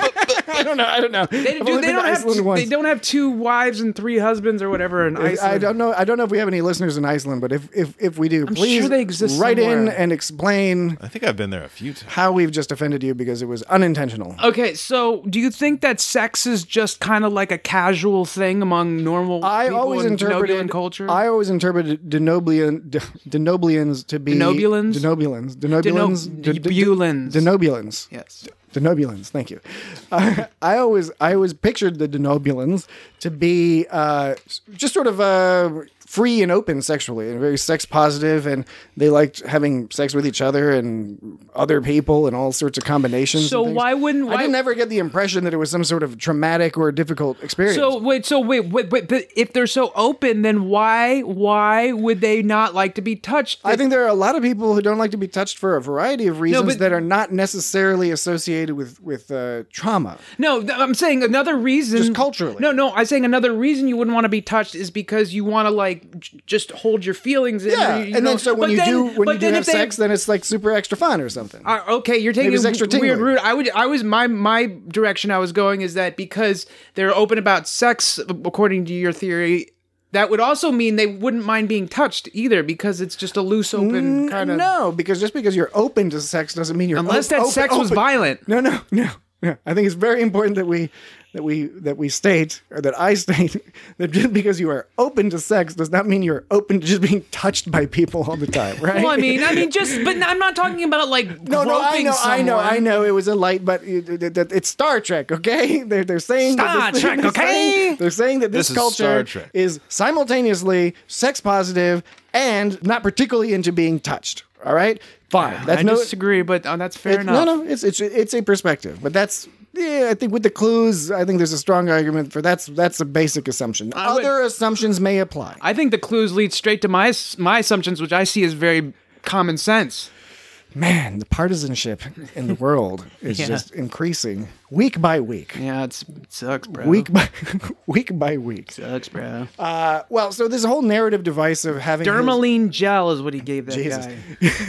Speaker 6: I don't know. I don't know.
Speaker 7: they,
Speaker 6: I've
Speaker 7: do,
Speaker 6: only
Speaker 7: they
Speaker 6: been
Speaker 7: don't
Speaker 6: to
Speaker 7: have
Speaker 6: Iceland
Speaker 7: two,
Speaker 6: once.
Speaker 7: they don't have two wives and three husbands or whatever in Iceland.
Speaker 6: I don't know. I don't know if we have any listeners in Iceland, but if if, if we do,
Speaker 7: I'm
Speaker 6: please
Speaker 7: sure they exist
Speaker 6: write in
Speaker 7: somewhere.
Speaker 6: and explain
Speaker 5: I think I've been there a few times.
Speaker 6: how we've just offended you because it was unintentional.
Speaker 7: Okay, so do you think that sex is just kind of like a casual thing among normal
Speaker 6: I
Speaker 7: people
Speaker 6: always
Speaker 7: in
Speaker 6: interpreted
Speaker 7: Denobulan culture?
Speaker 6: I always interpreted Denobulan De, Denobulians to be
Speaker 7: Denobulans?
Speaker 6: Denobulans. Denobulans.
Speaker 7: Deno-
Speaker 6: De- de- de-
Speaker 7: Denobulans.
Speaker 6: Denobulans.
Speaker 7: yes.
Speaker 6: Denobulans, thank you. Uh, I always, I always pictured the Denobulans to be uh, just sort of uh, free and open sexually, and very sex positive, and they liked having sex with each other and other people and all sorts of combinations.
Speaker 7: So
Speaker 6: and things.
Speaker 7: why wouldn't-
Speaker 6: I
Speaker 7: why-
Speaker 6: didn't ever get the impression that it was some sort of traumatic or difficult experience?
Speaker 7: So wait, so wait, wait, wait, but if they're so open, then why, why would they not like to be touched?
Speaker 6: I think there are a lot of people who don't like to be touched for a variety of reasons
Speaker 7: but-
Speaker 6: that are not necessarily associated with with uh, trauma.
Speaker 7: No, th- I'm saying another reason.
Speaker 6: Just culturally.
Speaker 7: No, no, I'm saying another reason you wouldn't want to be touched is because you want to like j- just hold your feelings.
Speaker 6: Yeah,
Speaker 7: in, you
Speaker 6: and
Speaker 7: know?
Speaker 6: then so when
Speaker 7: But
Speaker 6: you
Speaker 7: then-
Speaker 6: do when
Speaker 7: but
Speaker 6: you do
Speaker 7: then
Speaker 6: have
Speaker 7: if they-
Speaker 6: sex, then it's like super extra fun or something.
Speaker 7: Uh, okay, you're taking
Speaker 6: Maybe it's
Speaker 7: a
Speaker 6: extra
Speaker 7: weird
Speaker 6: tingly.
Speaker 7: route. I would, I was my my direction I was going is that because they're open about sex, according to your theory. That would also mean they wouldn't mind being touched either, because it's just a loose, open kind of.
Speaker 6: No, because just because you're open to sex doesn't mean you're
Speaker 7: Unless
Speaker 6: o-
Speaker 7: that
Speaker 6: open-
Speaker 7: sex was
Speaker 6: open-
Speaker 7: violent.
Speaker 6: No, no, no, no. I think it's very important that we that we that we state, or that I state, that just because you are open to sex does not mean you're open to just being touched by people all the time, right?
Speaker 7: Well, I mean, I mean, just, but I'm not talking about like
Speaker 6: No, no, I
Speaker 7: groping
Speaker 6: know, I know,
Speaker 7: someone.
Speaker 6: I know. It was a light, but it, it, it- it's Star Trek, okay? They're they're saying that
Speaker 7: Star
Speaker 6: this,
Speaker 7: Trek,
Speaker 6: they're
Speaker 7: okay?
Speaker 6: saying- they're saying that this,
Speaker 5: This is
Speaker 6: culture
Speaker 5: Star Trek.
Speaker 6: is simultaneously sex positive and not particularly into being touched. All right, fine. That's
Speaker 7: I
Speaker 6: no.
Speaker 7: disagree, but uh, that's fair
Speaker 6: it's-
Speaker 7: enough.
Speaker 6: No, no, it's it's it's a perspective, but that's. Yeah, I think with the clues, I think there's a strong argument for that's that's a basic assumption.
Speaker 7: I would-
Speaker 6: Other assumptions may apply.
Speaker 7: I think the clues lead straight to my my assumptions, which I see as very common sense.
Speaker 6: Man, the partisanship in the world is
Speaker 7: Yeah.
Speaker 6: just increasing week by week.
Speaker 7: Yeah, it's, it sucks, bro.
Speaker 6: Week by week by week.
Speaker 7: sucks, bro.
Speaker 6: Uh, well, so this whole narrative device of having his-
Speaker 7: Dermaline gel is what he gave that
Speaker 6: Jesus.
Speaker 7: guy.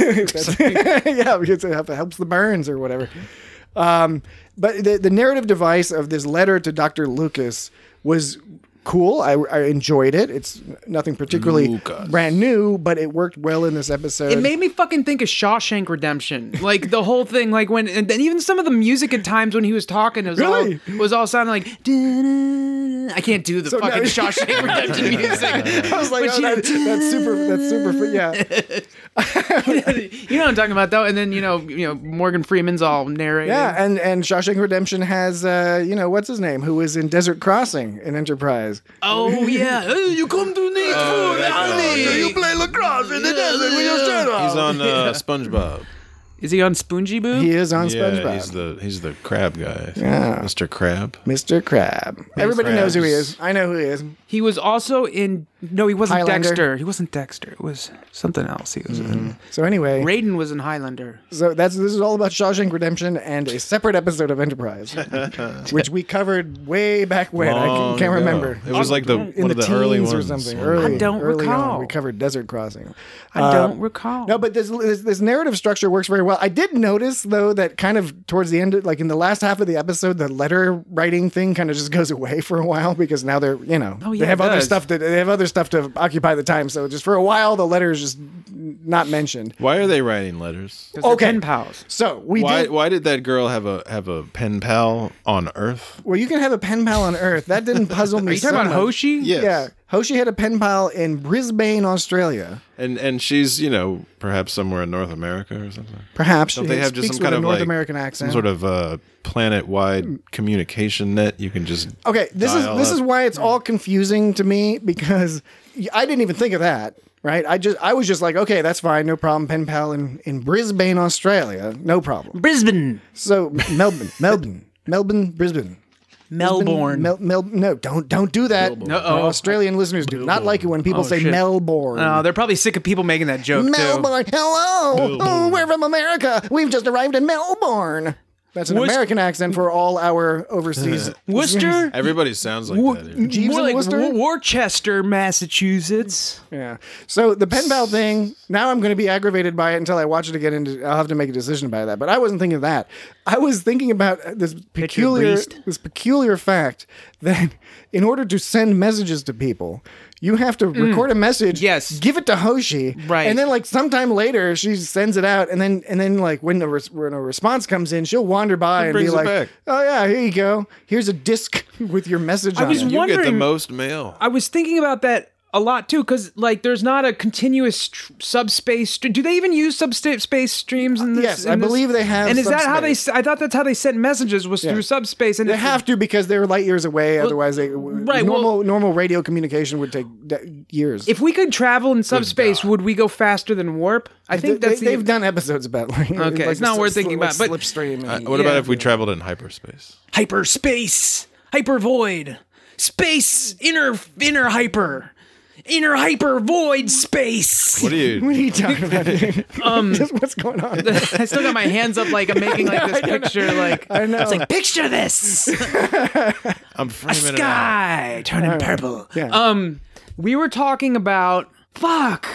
Speaker 6: That's- yeah, because it help- helps the burns or whatever. Um, but the the narrative device of this letter to Doctor Lucas was cool. I, I enjoyed it. It's nothing particularly
Speaker 5: Lucas.
Speaker 6: brand new, but it worked well in this episode.
Speaker 7: It made me fucking think of Shawshank Redemption, like the whole thing, like when, and then even some of the music at times when he was talking, it was
Speaker 6: Really?
Speaker 7: all was all sounding like. "Dun-dun-dun." I can't do the
Speaker 6: So
Speaker 7: fucking
Speaker 6: now-
Speaker 7: Shawshank Redemption music.
Speaker 6: I was like,
Speaker 7: But
Speaker 6: oh,
Speaker 7: you-
Speaker 6: that, that's super. That's super. Yeah,
Speaker 7: you know what I'm talking about, though. And then you know, you know, Morgan Freeman's all narrating.
Speaker 6: yeah. And and Shawshank Redemption has, uh, you know, what's his name, who was in Desert Crossing in Enterprise.
Speaker 7: Oh yeah, Hey, you come to need food, honey. You play lacrosse in the desert with your shirt off.
Speaker 5: He's on uh, SpongeBob.
Speaker 7: Is he on Spongy Boo?
Speaker 6: He is on
Speaker 5: Yeah,
Speaker 6: SpongeBob.
Speaker 5: he's the he's the crab guy.
Speaker 6: Yeah.
Speaker 5: Mister Crab.
Speaker 6: Mister Crab. Everybody knows who he
Speaker 5: Krabs.
Speaker 6: is. I know who he is.
Speaker 7: He was also in. No, he wasn't
Speaker 6: Highlander.
Speaker 7: Dexter. He wasn't Dexter. It was something else. He was in.
Speaker 6: So anyway,
Speaker 7: Raiden was in Highlander.
Speaker 6: so that's this is all about Shawshank Redemption and a separate episode of Enterprise, which we covered way back when. I
Speaker 5: Long
Speaker 6: can't
Speaker 5: ago.
Speaker 6: remember.
Speaker 5: It was like the
Speaker 6: in
Speaker 5: one
Speaker 6: the,
Speaker 5: of the early
Speaker 6: teens
Speaker 5: ones.
Speaker 6: or something.
Speaker 5: One-
Speaker 6: Early,
Speaker 7: I don't
Speaker 6: early
Speaker 7: recall.
Speaker 6: On, we covered Desert Crossing.
Speaker 7: I
Speaker 6: Uh,
Speaker 7: don't recall.
Speaker 6: No, but this, this this narrative structure works very well. I did notice though that kind of towards the end, like in the last half of the episode, the letter writing thing kind of just goes away for a while because now they're you know
Speaker 7: Oh yeah,
Speaker 6: they have
Speaker 7: it
Speaker 6: other
Speaker 7: does.
Speaker 6: stuff that they have other stuff to occupy the time. So just for a while, the letter is just not mentioned.
Speaker 5: Why are they writing letters?
Speaker 7: 'Cause they're
Speaker 6: Okay.
Speaker 7: pen pals.
Speaker 6: So we
Speaker 5: Why
Speaker 6: did.
Speaker 5: why did that girl have a have a pen pal on Earth?
Speaker 6: Well, you can have a pen pal on Earth. That didn't puzzle me.
Speaker 7: Are you talking
Speaker 6: so
Speaker 7: about
Speaker 6: much.
Speaker 7: Hoshi?
Speaker 5: Yes.
Speaker 6: Yeah, Hoshi had a pen pal in Brisbane, Australia.
Speaker 5: And and she's, you know, perhaps somewhere in North America or something.
Speaker 6: Perhaps
Speaker 5: Don't
Speaker 6: she
Speaker 5: they have just
Speaker 6: speaks
Speaker 5: some kind
Speaker 6: with
Speaker 5: of
Speaker 6: a North
Speaker 5: like
Speaker 6: American accent.
Speaker 5: some sort of uh, planet-wide communication net you can just
Speaker 6: Okay, this is
Speaker 5: dial
Speaker 6: this
Speaker 5: up?
Speaker 6: is why it's all confusing to me because I didn't even think of that. Right? I just I was just like, okay, that's fine, no problem. Pen pal in, in Brisbane, Australia, no problem.
Speaker 8: Brisbane.
Speaker 6: So Melbourne, Melbourne, Melbourne, Brisbane.
Speaker 8: Melbourne.
Speaker 6: Mel, Mel, no, don't don't do that.
Speaker 7: Uh-oh.
Speaker 6: Our Australian listeners do not like it when people
Speaker 7: Oh,
Speaker 6: say
Speaker 7: shit.
Speaker 6: Melbourne.
Speaker 7: Oh, they're probably sick of people making that joke too.
Speaker 6: Melbourne, hello. Oh, we're from America. We've just arrived in Melbourne. That's an
Speaker 7: Worc-
Speaker 6: American accent for all our overseas.
Speaker 7: Worcester?
Speaker 5: everybody sounds like
Speaker 7: Wo-
Speaker 5: that. here.
Speaker 6: Jeeves
Speaker 7: More
Speaker 6: and
Speaker 7: like
Speaker 6: Worcester?
Speaker 7: Wo- Worcester, Massachusetts.
Speaker 6: Yeah. So the pen pal thing, now I'm going to be aggravated by it until I watch it again and I'll have to make a decision about that. But I wasn't thinking of that. I was thinking about this peculiar
Speaker 8: Beast.
Speaker 6: this peculiar fact that in order to send messages to people, you have to record a message,
Speaker 7: Yes.
Speaker 6: give it to Hoshi,
Speaker 7: Right.
Speaker 6: and then like sometime later she sends it out, and then and then like when the res- when a response comes in, she'll wander by and be
Speaker 5: brings it
Speaker 6: like,
Speaker 5: back.
Speaker 6: "Oh yeah, here you go. Here's a disc with your message
Speaker 7: I
Speaker 6: on
Speaker 7: was
Speaker 6: it."
Speaker 5: You get the
Speaker 7: wondering-
Speaker 5: most mail.
Speaker 7: I was thinking about that a lot too, because like there's not a continuous tr- subspace. St- do they even use subspace streams in this?
Speaker 6: Yes,
Speaker 7: in
Speaker 6: I
Speaker 7: this?
Speaker 6: believe they have
Speaker 7: And is that how they?
Speaker 6: subspace.
Speaker 7: s- I thought that's how they sent messages was
Speaker 6: Yeah.
Speaker 7: through subspace. And
Speaker 6: They
Speaker 7: if-
Speaker 6: have to because they're light years away. otherwise, they
Speaker 7: right,
Speaker 6: normal
Speaker 7: well-
Speaker 6: normal radio communication would take de- years.
Speaker 7: If we could travel in subspace, would we go faster than warp? I think
Speaker 6: they,
Speaker 7: that's the,
Speaker 6: they've done episodes about like
Speaker 7: Okay,
Speaker 6: like
Speaker 7: it's not
Speaker 6: the
Speaker 7: worth
Speaker 6: sl-
Speaker 7: thinking
Speaker 6: like
Speaker 7: about, but-
Speaker 6: slipstream.
Speaker 5: Uh,
Speaker 6: And,
Speaker 5: what
Speaker 7: Yeah.
Speaker 5: about if we traveled in hyperspace?
Speaker 8: Hyperspace. Hypervoid. Space. Inner inner hyper. Inner hyper void space.
Speaker 5: What do you?
Speaker 6: what are you talking about? um, Just what's going on?
Speaker 7: I still got my hands up like I'm making like this picture like
Speaker 6: I know.
Speaker 8: It's like, picture this.
Speaker 5: I'm
Speaker 8: A
Speaker 5: framing it out.
Speaker 8: sky turning purple.
Speaker 6: yeah.
Speaker 7: um we were talking about fuck.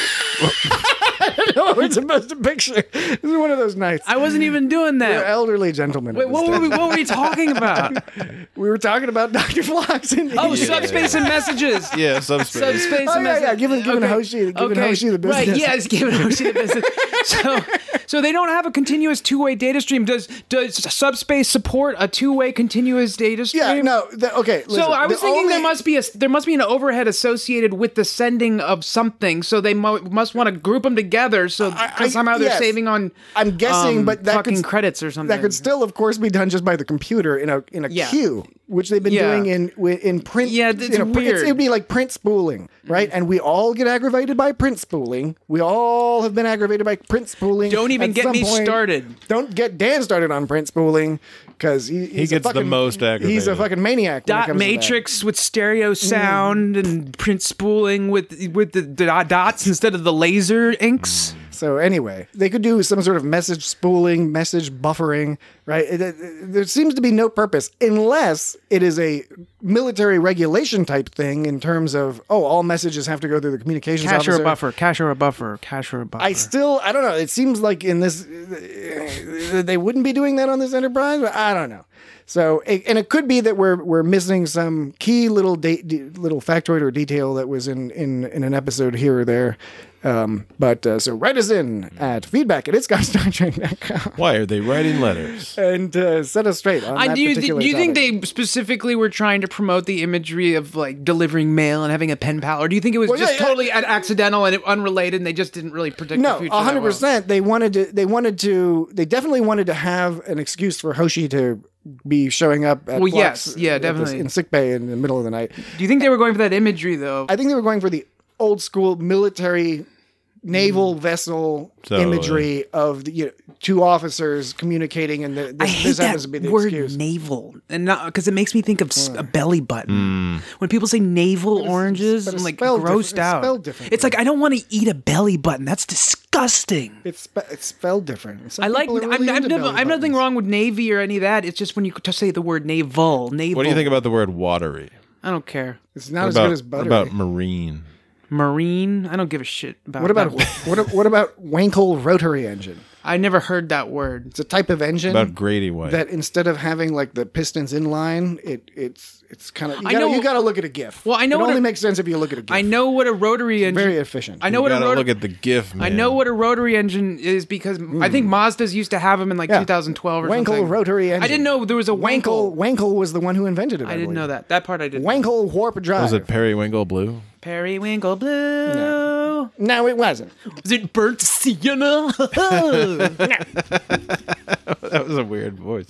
Speaker 6: no, it's supposed to picture. This is one of those nights.
Speaker 7: I wasn't even doing
Speaker 6: We're
Speaker 7: that.
Speaker 6: elderly gentlemen.
Speaker 7: Wait,
Speaker 6: at
Speaker 7: what
Speaker 6: this
Speaker 7: were we
Speaker 6: time.
Speaker 7: what were we talking about?
Speaker 6: We were talking about Doctor Flox and
Speaker 7: Oh, subspace and messages.
Speaker 5: Yeah, subspace.
Speaker 7: Subspace
Speaker 6: Oh,
Speaker 7: and
Speaker 6: yeah,
Speaker 7: messages.
Speaker 6: yeah, giving- giving Hoshi- giving Hoshi the business.
Speaker 7: Right, yes, giving Hoshi the business. So, so they don't have a continuous two-way data stream. Does does subspace support a two-way continuous data stream?
Speaker 6: Yeah, no. The, okay.
Speaker 7: So
Speaker 6: listen,
Speaker 7: I was
Speaker 6: the
Speaker 7: thinking
Speaker 6: only-
Speaker 7: there must be a there must be an overhead associated with the sending of something. So they mo- must want to group them together. So
Speaker 6: I-
Speaker 7: because somehow they're
Speaker 6: yes.
Speaker 7: saving on.
Speaker 6: I'm guessing,
Speaker 7: um,
Speaker 6: but that
Speaker 7: fucking
Speaker 6: could,
Speaker 7: credits or something.
Speaker 6: That could still, of course, be done just by the computer in a in a
Speaker 7: Yeah.
Speaker 6: queue, which they've been
Speaker 7: Yeah.
Speaker 6: doing in in print.
Speaker 7: Yeah, it's
Speaker 6: you know, print-
Speaker 7: weird.
Speaker 6: it'd be like print spooling, right? And we all get aggravated by print spooling. We all have been aggravated by print spooling.
Speaker 7: Don't even
Speaker 6: at
Speaker 7: get
Speaker 6: some
Speaker 7: me
Speaker 6: point.
Speaker 7: started.
Speaker 6: Don't get Dan started on print spooling because he, he's a
Speaker 5: gets the
Speaker 6: fucking,
Speaker 5: most
Speaker 6: He's a
Speaker 5: aggravated.
Speaker 6: fucking maniac. when it
Speaker 7: Dot
Speaker 6: comes to that.
Speaker 7: matrix with stereo sound and print spooling with with the, the dots instead of the laser inks.
Speaker 6: So anyway, they could do some sort of message spooling, message buffering, right? It, it- there seems to be no purpose unless it is a military regulation type thing in terms of, oh, all messages have to go through the communications
Speaker 7: Cache or
Speaker 6: officer.
Speaker 7: a buffer, cache or a buffer, cache or a buffer.
Speaker 6: I still, I don't know. It seems like in this, uh, they wouldn't be doing that on this Enterprise, but I don't know. So, it- and it could be that we're we're missing some key little de- de- little factoid or detail that was in in, in an episode here or there. Um, but uh, so write us in at feedback at it's got star trek dot com
Speaker 5: Why are they writing letters?
Speaker 6: and uh, set us straight on
Speaker 7: I,
Speaker 6: that
Speaker 7: do you,
Speaker 6: particular
Speaker 7: do you think
Speaker 6: topic.
Speaker 7: they specifically were trying to promote the imagery of like delivering mail and having a pen pal, or do you think it was
Speaker 6: Well,
Speaker 7: just
Speaker 6: yeah, yeah.
Speaker 7: totally a- accidental and unrelated, and they just didn't really predict the
Speaker 6: No,
Speaker 7: future?
Speaker 6: a
Speaker 7: that
Speaker 6: hundred
Speaker 7: well?
Speaker 6: percent. They wanted to. They wanted to. They definitely wanted to have an excuse for Hoshi to be showing up at
Speaker 7: Well,
Speaker 6: Phlox
Speaker 7: yes, yeah,
Speaker 6: at this-
Speaker 7: definitely.
Speaker 6: in sickbay in the middle of the night.
Speaker 7: Do you think they were going for that imagery though?
Speaker 6: I think they were going for the old school military naval vessel
Speaker 5: Totally.
Speaker 6: imagery of the, you know, two officers communicating, and the, this,
Speaker 8: I hate
Speaker 6: this happens
Speaker 8: that
Speaker 6: to be the
Speaker 8: word
Speaker 6: excuse.
Speaker 8: naval, and not because it makes me think of s a belly button. When people say navel
Speaker 6: it's-
Speaker 8: oranges,
Speaker 6: but
Speaker 8: I'm
Speaker 6: it's
Speaker 8: like
Speaker 6: spelled
Speaker 8: grossed
Speaker 6: different- it's
Speaker 8: out.
Speaker 6: spelled differently.
Speaker 8: It's like I don't want to eat a belly button. That's disgusting.
Speaker 6: It's spe- it's spelled different. Some
Speaker 7: I like.
Speaker 6: people are
Speaker 7: I'm,
Speaker 6: really
Speaker 7: I'm,
Speaker 6: into
Speaker 7: never,
Speaker 6: belly
Speaker 7: I'm nothing
Speaker 6: buttons.
Speaker 7: wrong with navy or any of that. It's just when you just say the word naval, naval.
Speaker 5: What do you think about the word watery?
Speaker 7: I don't care.
Speaker 6: It's not
Speaker 5: What
Speaker 6: as
Speaker 5: about,
Speaker 6: good as
Speaker 5: what
Speaker 6: buttery.
Speaker 5: about marine?
Speaker 7: Marine. I don't give a shit about.
Speaker 6: What about
Speaker 7: that.
Speaker 6: what? What about Wankel rotary engine?
Speaker 7: I never heard that word.
Speaker 6: It's a type of engine
Speaker 5: About Grady White.
Speaker 6: that instead of having like the pistons in line, it it's it's kind of you
Speaker 7: I
Speaker 6: gotta,
Speaker 7: know-
Speaker 6: you gotta look at a GIF.
Speaker 7: Well, I know
Speaker 6: it
Speaker 7: what
Speaker 6: only
Speaker 7: a-
Speaker 6: makes sense if you look at a GIF.
Speaker 7: I know what a rotary engine.
Speaker 6: Very efficient.
Speaker 7: I know
Speaker 5: you
Speaker 7: what a
Speaker 5: gotta
Speaker 7: rotary.
Speaker 5: look at the GIF, man.
Speaker 7: I know what a rotary engine is because I think Mazdas used to have them in like
Speaker 6: Yeah.
Speaker 7: two thousand twelve or
Speaker 6: Wankel
Speaker 7: something.
Speaker 6: rotary engine.
Speaker 7: I didn't know there was a
Speaker 6: Wankel.
Speaker 7: Wankel.
Speaker 6: Wankel was the one who invented it. I,
Speaker 7: I didn't
Speaker 6: believe.
Speaker 7: know that. That part I didn't.
Speaker 6: Wankel warp drive.
Speaker 5: Was it Periwinkle Blue?
Speaker 7: Periwinkle blue.
Speaker 6: No, it wasn't.
Speaker 7: Is it burnt sienna?
Speaker 5: That was a weird voice.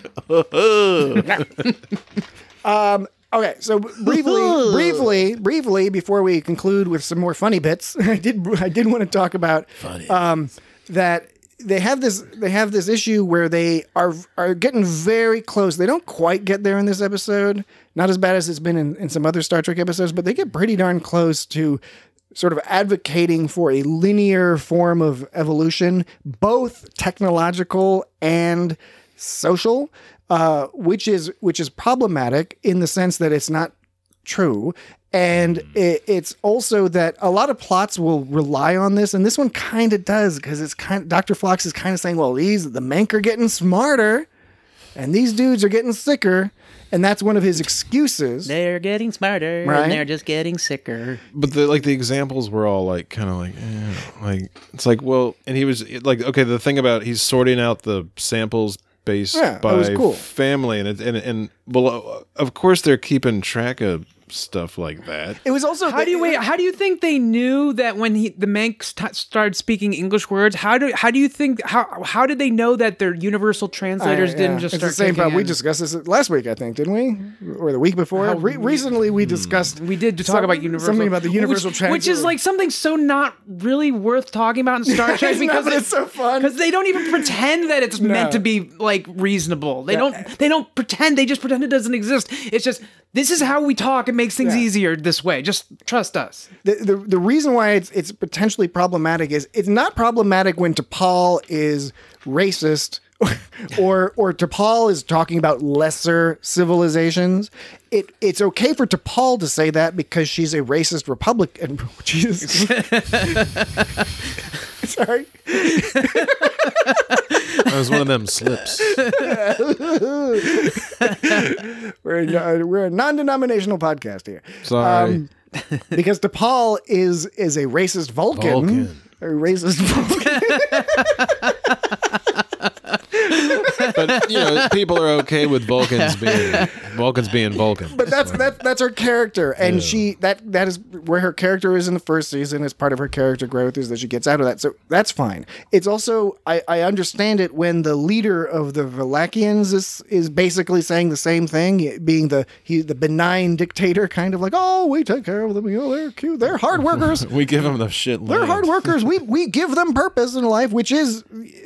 Speaker 6: Okay, so briefly, briefly, briefly, before we conclude with some more funny bits, I did, I did want to talk about um, that they have this, they have this issue where they are are getting very close. They don't quite get there in this episode, not as bad as it's been in, in some other Star Trek episodes, but they get pretty darn close to sort of advocating for a linear form of evolution, both technological and social. Uh, which is which is problematic in the sense that it's not true, and it, it's also that a lot of plots will rely on this, and this one kind of does because it's kind. Doctor Phlox is kind of saying, "Well, these the Menk are getting smarter, and these dudes are getting sicker," and that's one of his excuses.
Speaker 8: They're getting smarter,
Speaker 6: Right.
Speaker 8: and they're just getting sicker.
Speaker 5: But the like the examples were all like kind of like eh, like it's like well, and he was like okay. The thing about he's sorting out the samples based
Speaker 6: Yeah, that
Speaker 5: by
Speaker 6: was cool.
Speaker 5: family, and it, and and well, of course they're keeping track of stuff like that.
Speaker 6: It was also
Speaker 7: How do you wait? How do you think they knew that when he, the Manx t- started speaking English words? How do how do you think how how did they know that their universal translators
Speaker 6: Uh,
Speaker 7: didn't
Speaker 6: yeah.
Speaker 7: just
Speaker 6: it's
Speaker 7: start
Speaker 6: the same
Speaker 7: kicking
Speaker 6: problem. We
Speaker 7: in?
Speaker 6: discussed this last week, I think, didn't we? Or the week before?
Speaker 7: How
Speaker 6: Re-
Speaker 7: we-
Speaker 6: recently, we discussed.
Speaker 7: We did to talk
Speaker 6: some-
Speaker 7: about universal.
Speaker 6: something about the universal
Speaker 7: which,
Speaker 6: translator,
Speaker 7: which is like something so not really worth talking about in Star Trek
Speaker 6: It's not,
Speaker 7: because
Speaker 6: but it's so fun.
Speaker 7: because they don't even pretend that it's meant to be like reasonable. They
Speaker 6: Yeah.
Speaker 7: don't. They don't pretend. They just pretend it doesn't exist. It's just this is how we talk. It makes things
Speaker 6: Yeah.
Speaker 7: easier this way. Just trust us.
Speaker 6: The, the the reason why it's it's potentially problematic is it's not problematic when T'Pol is racist or or T'Pol is talking about lesser civilizations. It it's okay for T'Pol to say that because she's a racist Republican. Jesus. Sorry.
Speaker 5: That was one of them slips.
Speaker 6: We're a, we're a non-denominational podcast here.
Speaker 5: Sorry.
Speaker 6: Because T'Pol is is a racist Vulcan.
Speaker 5: Vulcan.
Speaker 6: A racist Vulcan.
Speaker 5: But you know, people are okay with Vulcans being Vulcans being Vulcans.
Speaker 6: But that's that's that's her character, and she that that is where her character is in the first season. As part of her character growth is that she gets out of that, so that's fine. It's also I, I understand it when the leader of the Valakians is is basically saying the same thing, being the he the benign dictator, kind of like, oh, we take care of them, you know, they're cute, they're hard workers.
Speaker 5: We give them the shit.
Speaker 6: They're
Speaker 5: land.
Speaker 6: hard workers. We we give them purpose in life, which is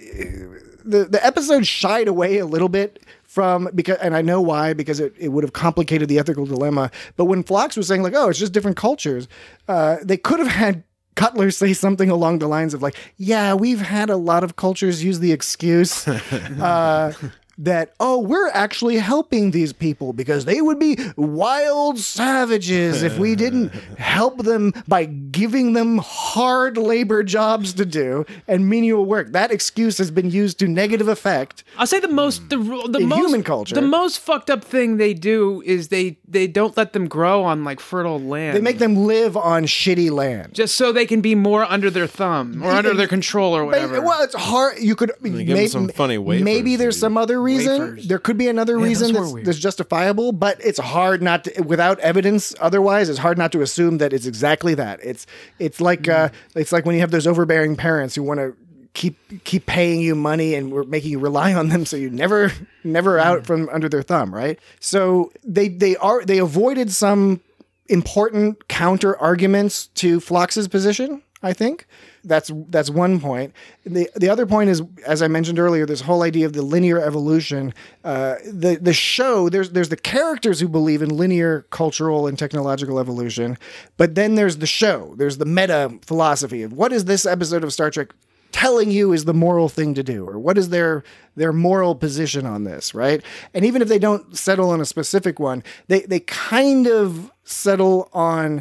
Speaker 6: the the episode shied away a little bit from because, and I know why, because it, it would have complicated the ethical dilemma. But when Phlox was saying like, oh, it's just different cultures, uh, they could have had Cutler say something along the lines of like, yeah, we've had a lot of cultures use the excuse uh, that, oh, we're actually helping these people because they would be wild savages if we didn't help them by giving them hard labor jobs to do and menial work. That excuse has been used to negative effect.
Speaker 7: I'll say the most the the
Speaker 6: In
Speaker 7: most
Speaker 6: human culture.
Speaker 7: the most fucked up thing they do is they they don't let them grow on like fertile land.
Speaker 6: They make them live on shitty land.
Speaker 7: just so they can be more under their thumb or under their control or whatever.
Speaker 6: Well, it's hard. You could
Speaker 5: give them
Speaker 6: maybe,
Speaker 5: some funny wafers
Speaker 6: maybe
Speaker 5: to
Speaker 6: there's
Speaker 5: eat.
Speaker 6: some other reason.
Speaker 7: Wafers.
Speaker 6: There could be another reason
Speaker 7: those were
Speaker 6: that's,
Speaker 7: weird.
Speaker 6: that's justifiable, but it's hard not to, without evidence. Otherwise, it's hard not to assume that it's exactly that. It's it's like uh, it's like when you have those overbearing parents who want to keep keep paying you money and we're making you rely on them, so you never never out from under their thumb, right? So they they are they avoided some important counter arguments to Phlox's position, I think. That's that's one point. The the other point is, as I mentioned earlier, this whole idea of the linear evolution. Uh, the the show there's there's the characters who believe in linear cultural and technological evolution, but then there's the show. There's the meta philosophy of what is this episode of Star Trek telling you is the moral thing to do, or what is their their moral position on this, right? And even if they don't settle on a specific one, they they kind of settle on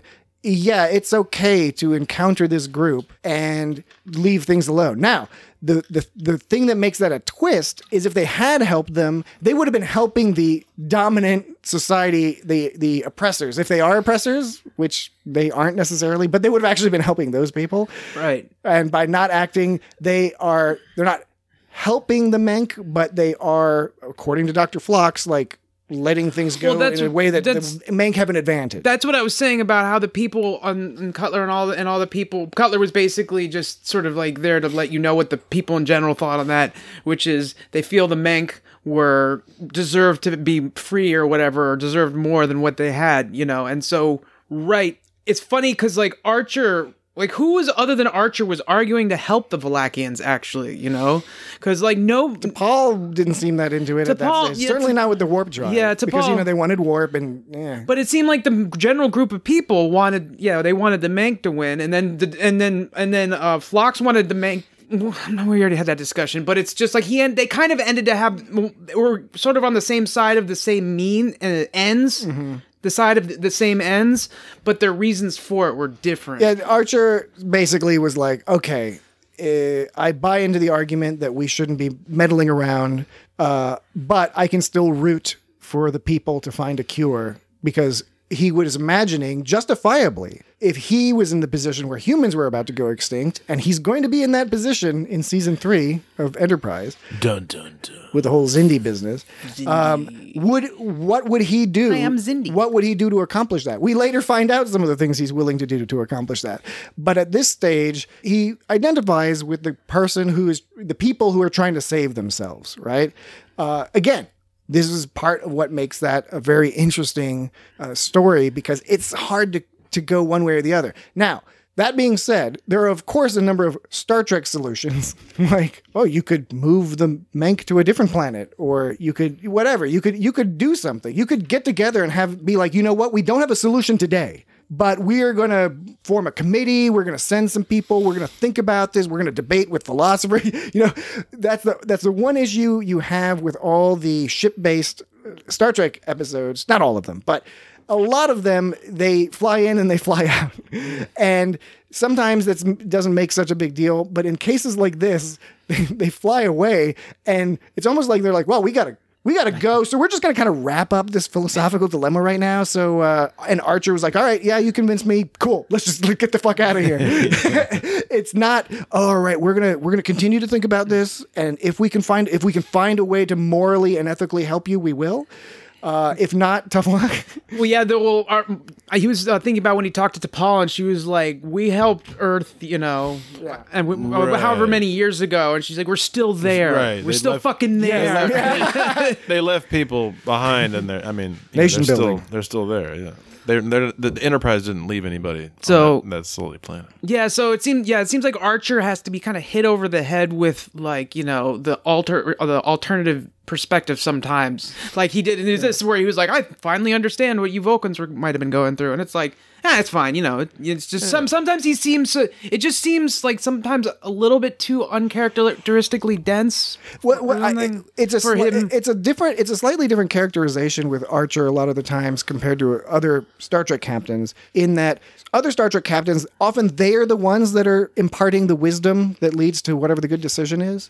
Speaker 6: yeah, it's okay to encounter this group and leave things alone. Now, the, the the thing that makes that a twist is if they had helped them, they would have been helping the dominant society, the the oppressors. If they are oppressors, which they aren't necessarily, but they would have actually been helping those people.
Speaker 7: Right.
Speaker 6: And by not acting, they are they're not helping the Menk, but they are, according to Doctor Phlox, like letting things go
Speaker 7: Well, that's
Speaker 6: in a
Speaker 7: what-
Speaker 6: way that
Speaker 7: that's-
Speaker 6: the Menk have an advantage.
Speaker 7: That's what I was saying about how the people on, on Cutler and all the, and all the people. Cutler was basically just sort of like there to let you know what the people in general thought on that, which is they feel the Menk were deserved to be free or whatever, or deserved more than what they had, you know. And so, right, it's funny because like Archer. Like, who was, other than Archer, was arguing to help the Valakians, actually, you know? Because, like, no...
Speaker 6: Paul didn't seem that into it at
Speaker 7: T'Pol-
Speaker 6: that stage.
Speaker 7: yeah,
Speaker 6: Certainly
Speaker 7: T-
Speaker 6: not with the warp drive.
Speaker 7: Yeah,
Speaker 6: because,
Speaker 7: T'Pol-
Speaker 6: you know, they wanted warp and, yeah.
Speaker 7: But it seemed like the general group of people wanted, yeah, they wanted the Mank to win, and then, the, and then, and then, uh, Phlox wanted the Mank... No, we already had that discussion, but it's just like he and they kind of ended to have, were sort of on the same side of the same mean uh, ends, mm-hmm. the side of the same ends, but their reasons for it were different.
Speaker 6: Yeah, Archer basically was like, okay, uh, I buy into the argument that we shouldn't be meddling around, uh, but I can still root for the people to find a cure, because he was imagining, justifiably, if he was in the position where humans were about to go extinct, and he's going to be in that position in season three of Enterprise,
Speaker 5: Dun dun dun.
Speaker 6: with the whole Xindi business, um, would what would he do?
Speaker 8: I am Xindi.
Speaker 6: What would he do to accomplish that? We later find out some of the things he's willing to do to accomplish that. But at this stage, he identifies with the person who is the people who are trying to save themselves. Right? Uh, again. This is part of what makes that a very interesting uh, story, because it's hard to, to go one way or the other. Now, that being said, there are, of course, a number of Star Trek solutions. Like, oh, you could move the Menk to a different planet, or you could, whatever, you could, you could do something. You could get together and have, be like, you know what, we don't have a solution today, but we are going to form a committee. We're going to send some people. We're going to think about this. We're going to debate with philosophers. You know, that's the that's the one issue you have with all the ship-based Star Trek episodes. Not all of them, but a lot of them, they fly in and they fly out. And sometimes that doesn't make such a big deal. But in cases like this, they, they fly away. And it's almost like they're like, well, we got to We got to go. So we're just going to kind of wrap up this philosophical dilemma right now. So, uh, and Archer was like, all right, yeah, you convinced me. Cool. Let's just get the fuck out of here. It's not, oh, all right, we're going to, we're going to continue to think about this. And if we can find, if we can find a way to morally and ethically help you, we will. Uh, if not, tough luck.
Speaker 7: Well, yeah, the, well, our, he was uh, thinking about when he talked to T'Pol, and she was like, we helped Earth, you know, yeah. and we,
Speaker 5: Right.
Speaker 7: however many years ago, and she's like, we're still there.
Speaker 5: Right.
Speaker 7: We're
Speaker 5: They
Speaker 7: still
Speaker 5: left-
Speaker 7: fucking there.
Speaker 5: Yeah, they left people behind, and they're, I mean, you know,
Speaker 6: Nation
Speaker 5: they're
Speaker 6: building.
Speaker 5: still, they're still there. Yeah. They're, they're, the Enterprise didn't leave anybody
Speaker 7: So-
Speaker 5: on that, that slowly planet.
Speaker 7: Yeah, so it seems yeah, it seems like Archer has to be kind of hit over the head with like, you know, the alter or the alternative perspective sometimes. Like he did in this where he was like, I finally understand what you Vulcans were, might have been going through, and it's like, ah, it's fine, you know. It, it's just some sometimes he seems it just seems like sometimes a little bit too uncharacteristically dense.
Speaker 6: What, what,
Speaker 7: or
Speaker 6: I,
Speaker 7: something
Speaker 6: it's a
Speaker 7: for
Speaker 6: sli-
Speaker 7: him.
Speaker 6: it's a different it's a slightly different characterization with Archer a lot of the times compared to other Star Trek captains, in that other Star Trek captains, often they are the ones that are imparting the wisdom that leads to whatever the good decision is,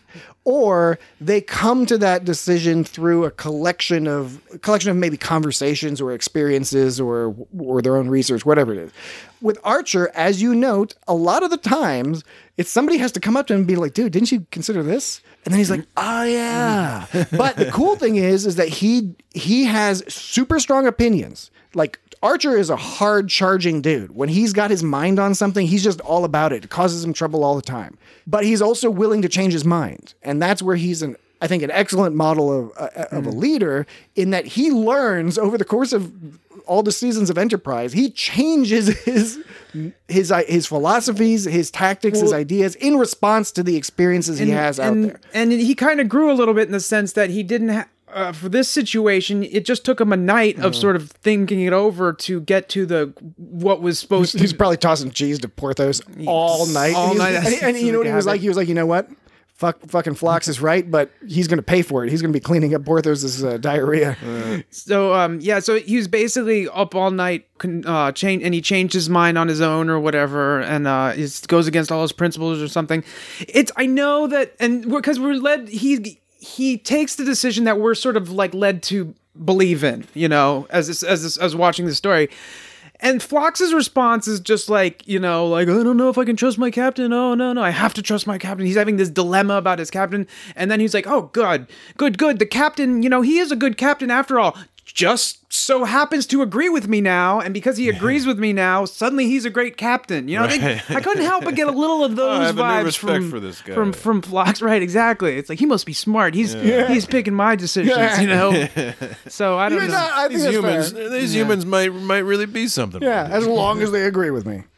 Speaker 6: or they come to that decision through a collection of a collection of maybe conversations or experiences or or their own research, whatever it is. With Archer, as you note, a lot of the times it's somebody has to come up to him and be like, dude, didn't you consider this? And then he's like, oh yeah. But the cool thing is, is that he he has super strong opinions. Like Archer is a hard charging dude. When he's got his mind on something, he's just all about it. It causes him trouble all the time. But he's also willing to change his mind. And that's where he's an I think an excellent model of uh, of a leader, in that he learns over the course of all the seasons of Enterprise, he changes his his his philosophies, his tactics, his
Speaker 7: Well,
Speaker 6: ideas in response to the experiences he has out
Speaker 7: and,
Speaker 6: there.
Speaker 7: And he kind of grew a little bit in the sense that he didn't have. Uh, for this situation, it just took him a night of sort of thinking it over to get to the what was supposed
Speaker 6: He's
Speaker 7: to.
Speaker 6: probably tossing cheese to Porthos all night.
Speaker 7: All
Speaker 6: and, he was-
Speaker 7: night.
Speaker 6: and, he- and you know what he was like? He was like, you know what? fuck, fucking Phlox is right, but he's going to pay for it. He's going to be cleaning up Porthos's uh, diarrhea.
Speaker 7: So, um, yeah, so he was basically up all night, uh, change, and he changed his mind on his own or whatever, and uh, it goes against all his principles or something. It's, I know that, and because we're, we're led, he he takes the decision that we're sort of like led to believe in, you know, as this, as this, as watching the story. And Phlox's response is just like, you know, like, I don't know if I can trust my captain. Oh, no, no, I have to trust my captain. He's having this dilemma about his captain. And then he's like, oh, good, good, good. The captain, you know, he is a good captain after all. Just so happens to agree with me now. And because he agrees with me now, suddenly he's a great captain. You know,
Speaker 5: Right.
Speaker 7: they, I couldn't help but get a little of
Speaker 5: I
Speaker 7: those
Speaker 5: have a new
Speaker 7: vibes
Speaker 5: respect
Speaker 7: from,
Speaker 5: for this guy.
Speaker 7: from, from Phlox. Right, exactly. It's like, he must be smart. He's he's picking my decisions,
Speaker 6: Yeah.
Speaker 7: you know? So I don't
Speaker 6: You're
Speaker 7: know.
Speaker 6: not- I think
Speaker 5: These
Speaker 6: that's
Speaker 5: humans,
Speaker 6: fair.
Speaker 5: these humans might might really be something.
Speaker 6: Yeah, as long as they agree with me.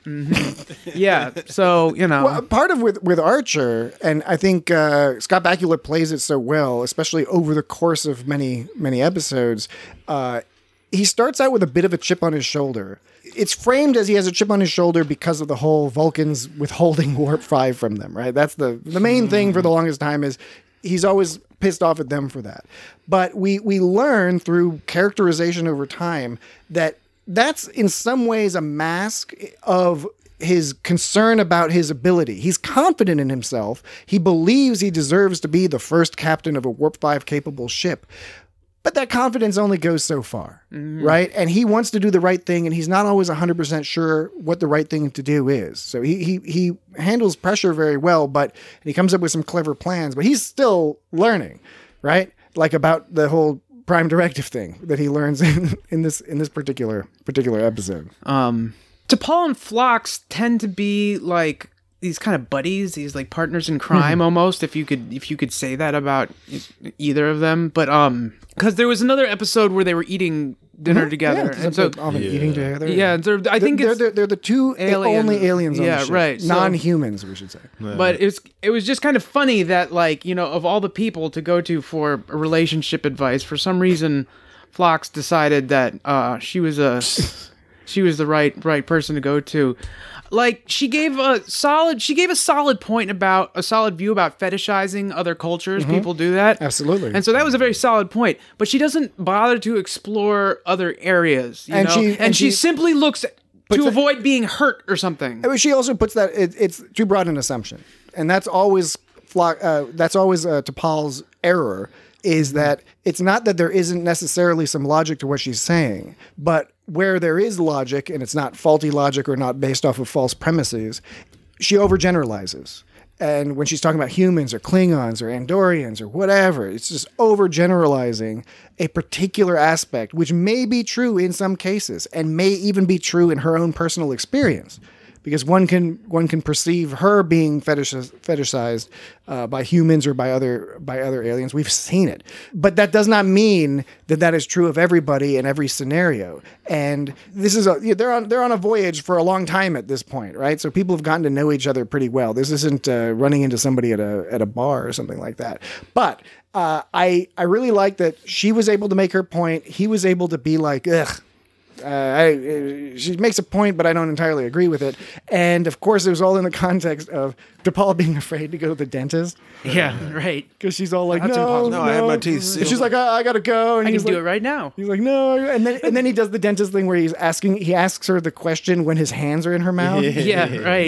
Speaker 7: Yeah, so, you know.
Speaker 6: Well, part of with with Archer, and I think uh, Scott Bakula plays it so well, especially over the course of many many episodes. Uh, he starts out with a bit of a chip on his shoulder. It's framed as he has a chip on his shoulder because of the whole Vulcans withholding warp five from them, right? That's the the main thing for the longest time is he's always pissed off at them for that. But we we learn through characterization over time that that's in some ways a mask of his concern about his ability. He's confident in himself. He believes he deserves to be the first captain of a warp five capable ship. But that confidence only goes so far, right? And he wants to do the right thing, and he's not always one hundred percent sure what the right thing to do is. So he he he handles pressure very well, but and he comes up with some clever plans, but he's still learning, right? Like about the whole Prime Directive thing that he learns in, in this in this particular particular episode.
Speaker 7: Um, T'Pol and Phlox tend to be like these kind of buddies, these like partners in crime almost, if you could if you could say that about e- either of them. But um, because there was another episode where they were eating dinner together,
Speaker 6: Yeah,
Speaker 7: and so
Speaker 6: often eating together.
Speaker 7: yeah, they're, I think
Speaker 6: they're,
Speaker 7: it's
Speaker 6: they're, they're the two
Speaker 7: alien-
Speaker 6: only aliens on
Speaker 7: yeah,
Speaker 6: the ship.
Speaker 7: right, so-
Speaker 6: Non-humans, we should say.
Speaker 7: But it's it was just kind of funny that, like, you know, of all the people to go to for relationship advice, for some reason, Phlox decided that uh, she was a she was the right right person to go to. Like, she gave a solid she gave a solid point about a solid view about fetishizing other cultures. People do that.
Speaker 6: Absolutely.
Speaker 7: And so that was a very solid point. But she doesn't bother to explore other areas. You
Speaker 6: And
Speaker 7: know?
Speaker 6: she-
Speaker 7: and,
Speaker 6: and
Speaker 7: she,
Speaker 6: she-
Speaker 7: simply looks to
Speaker 6: that-
Speaker 7: avoid being hurt or something.
Speaker 6: I mean, she also puts that it, it's too broad an assumption, and that's always Phlo- uh, that's always uh, T'Pol's error. Is that it's not that there isn't necessarily some logic to what she's saying, but where there is logic and it's not faulty logic or not based off of false premises, she overgeneralizes. And when she's talking about humans or Klingons or Andorians or whatever, it's just overgeneralizing a particular aspect, which may be true in some cases and may even be true in her own personal experience. Because one can one can perceive her being fetish, fetishized uh, by humans or by other by other aliens. We've seen it, but that does not mean that that is true of everybody in every scenario. And this is a they're on they're on a voyage for a long time at this point, right? So people have gotten to know each other pretty well. This isn't uh, running into somebody at a at a bar or something like that. But uh, I I really like that she was able to make her point. He was able to be like, ugh. Uh, I, uh, she makes a point, but I don't entirely agree with it. And of course, it was all in the context of T'Pol being afraid to go to the dentist
Speaker 7: Yeah, right.
Speaker 6: because she's all like,
Speaker 7: That's
Speaker 6: "No,
Speaker 7: impossible.
Speaker 6: no,
Speaker 5: No, I had my teeth
Speaker 6: And
Speaker 5: sealed.
Speaker 6: she's like, oh, "I gotta go," and
Speaker 7: I can
Speaker 6: he's
Speaker 7: do
Speaker 6: like,
Speaker 7: it right now.
Speaker 6: He's like, "No," and then and then he does the dentist thing where he's asking, he asks her the question when his hands are in her mouth.
Speaker 7: Yeah, right.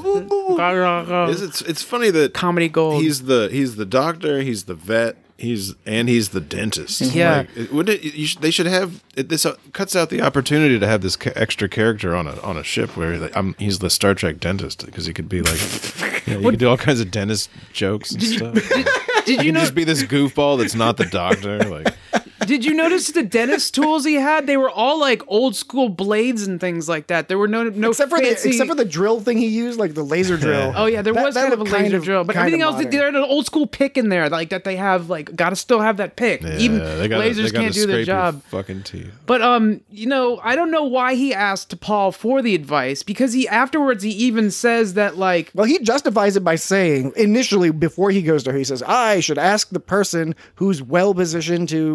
Speaker 5: Is it's it's funny that
Speaker 7: Comedy gold.
Speaker 5: He's the he's the doctor. He's the vet. He's and he's the dentist.
Speaker 7: Yeah.
Speaker 5: Like, it, wouldn't it, you should, they should have it, this uh, cuts out the opportunity to have this ca- extra character on a on a ship where like, I'm, he's the Star Trek dentist because he could be like you, know, you could do all kinds of dentist jokes and stuff.
Speaker 7: Did
Speaker 5: He
Speaker 7: you
Speaker 5: can
Speaker 7: know?
Speaker 5: just be this goofball that's not the doctor. Like
Speaker 7: Did you notice the dentist tools he had? They were all like old school blades and things like that. There were no no
Speaker 6: Except for
Speaker 7: fancy...
Speaker 6: the except for the drill thing he used, like the laser drill.
Speaker 7: Oh yeah, there
Speaker 6: That-
Speaker 7: was
Speaker 6: that
Speaker 7: kind of a
Speaker 6: looked
Speaker 7: laser
Speaker 6: kind of-
Speaker 7: drill, but
Speaker 6: kind of
Speaker 7: everything else,
Speaker 6: modern.
Speaker 7: they had an old school pick in there, like that they have, like, gotta still have that pick. Even
Speaker 5: they gotta,
Speaker 7: lasers
Speaker 5: they gotta
Speaker 7: can't do their
Speaker 5: scrape your
Speaker 7: job.
Speaker 5: Fucking teeth.
Speaker 7: But um, you know, I don't know why he asked T'Pol for the advice, because he afterwards he even says that, like,
Speaker 6: Well, he justifies it by saying initially before he goes to her, he says, "I should ask the person who's well positioned to to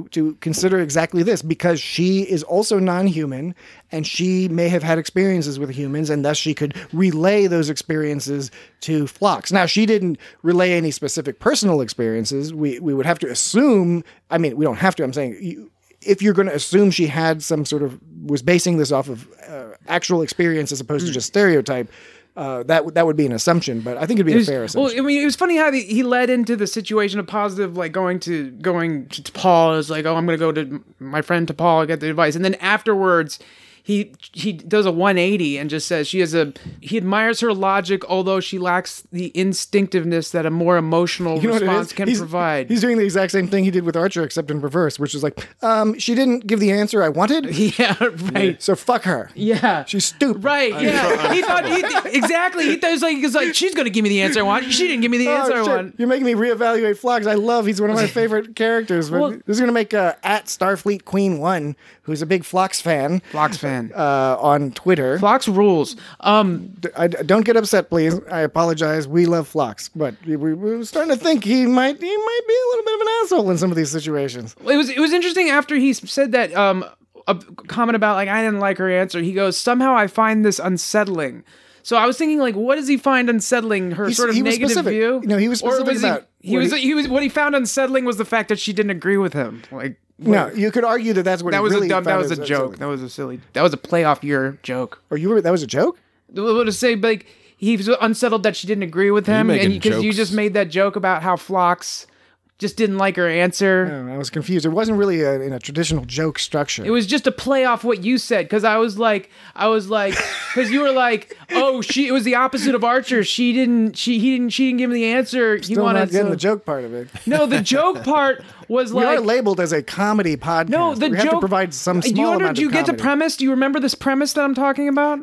Speaker 6: consider exactly this, because she is also non-human and she may have had experiences with humans, and thus she could relay those experiences to Phlox. Now, she didn't relay any specific personal experiences. We we would have to assume, I mean, we don't have to, I'm saying, you, if you're going to assume she had some sort of, was basing this off of uh, actual experience as opposed to just stereotype, Uh, that w- that would be an assumption, but I think it'd be
Speaker 7: It was-
Speaker 6: a fair assumption.
Speaker 7: Well, I mean, it was funny how the, he led into the situation of positive, like going to going to, to Paul is like, oh, I'm going to go to my friend to Paul and get the advice, and then afterwards, he he does a one eighty and just says she has a he admires her logic, although she lacks the instinctiveness that a more emotional
Speaker 6: You know what it
Speaker 7: response
Speaker 6: is?
Speaker 7: can
Speaker 6: he's,
Speaker 7: provide.
Speaker 6: He's doing the exact same thing he did with Archer, except in reverse, which is like, um, she didn't give the answer I wanted,
Speaker 7: yeah, right.
Speaker 6: so fuck her.
Speaker 7: Yeah,
Speaker 6: She's stupid.
Speaker 7: Right, yeah. He thought he, exactly. He thought it was like, he was like, she's gonna give me the answer I want. She didn't give me the
Speaker 6: Oh,
Speaker 7: answer I
Speaker 6: shit.
Speaker 7: want.
Speaker 6: You're making me reevaluate Phlox. I love. He's one of my favorite characters. But
Speaker 7: Well-
Speaker 6: this is going to make uh, at Starfleet Queen One, who's a big Phlox fan,
Speaker 7: Phlox fan.
Speaker 6: uh, on Twitter.
Speaker 7: Phlox rules. Um,
Speaker 6: D- I, don't get upset, please. I apologize. We love Phlox, but we, we were starting to think he might he might be a little bit of an asshole in some of these situations.
Speaker 7: it was it was interesting after he said that um a comment about like I didn't like her answer. He goes, somehow I find this unsettling. So I was thinking, like, what does he find unsettling? Her
Speaker 6: He's-
Speaker 7: sort of
Speaker 6: he was
Speaker 7: negative
Speaker 6: specific.
Speaker 7: view?
Speaker 6: No, he was
Speaker 7: Or
Speaker 6: specific
Speaker 7: he-
Speaker 6: about
Speaker 7: He,
Speaker 6: what
Speaker 7: was
Speaker 6: he-
Speaker 7: he was what he found unsettling was the fact that she didn't agree with him. Like
Speaker 6: No, you could argue that that's what
Speaker 7: that
Speaker 6: he
Speaker 7: was
Speaker 6: really
Speaker 7: a dumb. That
Speaker 6: found
Speaker 7: was a
Speaker 6: as-
Speaker 7: joke.
Speaker 6: as-
Speaker 7: That was a silly. That was a playoff year joke.
Speaker 6: Or you were that was a joke?
Speaker 7: What to say? Like he was unsettled that she didn't agree with him,
Speaker 5: making
Speaker 7: and because you
Speaker 5: jokes.
Speaker 7: just made that joke about how Phlox just didn't like her answer.
Speaker 6: Oh, I was confused. It wasn't really a, in a traditional joke structure.
Speaker 7: It was just a play off what you said, because I was like, I was like, because you were like, oh, she. It was the opposite of Archer. She didn't. She he didn't. She didn't give me the answer. He
Speaker 6: Still
Speaker 7: wanted
Speaker 6: not getting
Speaker 7: so-
Speaker 6: the joke part of it.
Speaker 7: No, the joke part was
Speaker 6: We
Speaker 7: like.
Speaker 6: are labeled as a comedy podcast.
Speaker 7: no, the
Speaker 6: we
Speaker 7: joke.
Speaker 6: have to provide some
Speaker 7: do you,
Speaker 6: small
Speaker 7: under,
Speaker 6: amount
Speaker 7: do you
Speaker 6: of
Speaker 7: get the
Speaker 6: comedy.
Speaker 7: premise? Do you remember this premise that I'm talking about?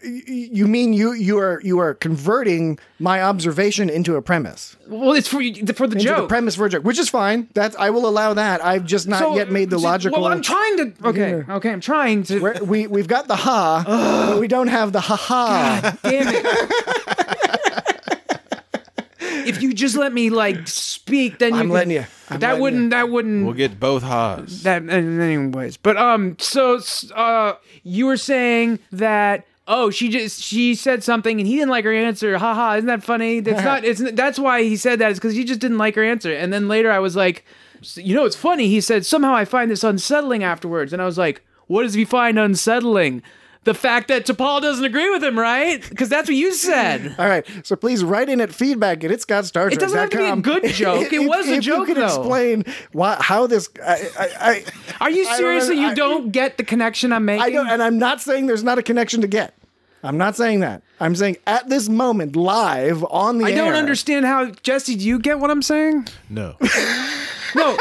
Speaker 6: You mean you you are you are converting my observation into a premise,
Speaker 7: Well, it's for for the
Speaker 6: into
Speaker 7: joke.
Speaker 6: the premise for a joke, which is fine. That's I will allow that. I've just not
Speaker 7: So-
Speaker 6: yet made the
Speaker 7: so-
Speaker 6: logical.
Speaker 7: Well, I'm trying to. Okay,
Speaker 6: Yeah.
Speaker 7: okay, I'm trying to.
Speaker 6: We're- we we've got the ha, but we don't have the ha ha.
Speaker 7: Damn it. If you just let me like speak, then you
Speaker 6: I'm
Speaker 7: can-
Speaker 6: letting you. I'm
Speaker 7: that
Speaker 6: letting
Speaker 7: wouldn't.
Speaker 6: you.
Speaker 7: That wouldn't.
Speaker 5: We'll get both ha's.
Speaker 7: that anyways. But um, so uh, you were saying that. Oh, she just she said something and he didn't like her answer. Haha, isn't that funny? That's not. It's that's why he said that is because he just didn't like her answer. And then later I was like, you know, it's funny. He said somehow I find this unsettling afterwards, and I was like, what does he find unsettling? The fact that T'Pol doesn't agree with him, right? Because that's what you said.
Speaker 6: All right, so please write in at feedback at it's got Star Trek.
Speaker 7: It doesn't have to be a good joke. It was a
Speaker 6: if
Speaker 7: joke,
Speaker 6: you could
Speaker 7: though.
Speaker 6: explain why, how this. I, I, I,
Speaker 7: Are you
Speaker 6: I
Speaker 7: serious that
Speaker 6: don't-
Speaker 7: you
Speaker 6: I-
Speaker 7: don't get the connection I'm making?
Speaker 6: I don't, and I'm not saying there's not a connection to get. I'm not saying that. I'm saying at this moment, live on the
Speaker 7: I don't
Speaker 6: air,
Speaker 7: understand how Jesse. Do you get what I'm saying?
Speaker 5: No.
Speaker 7: No.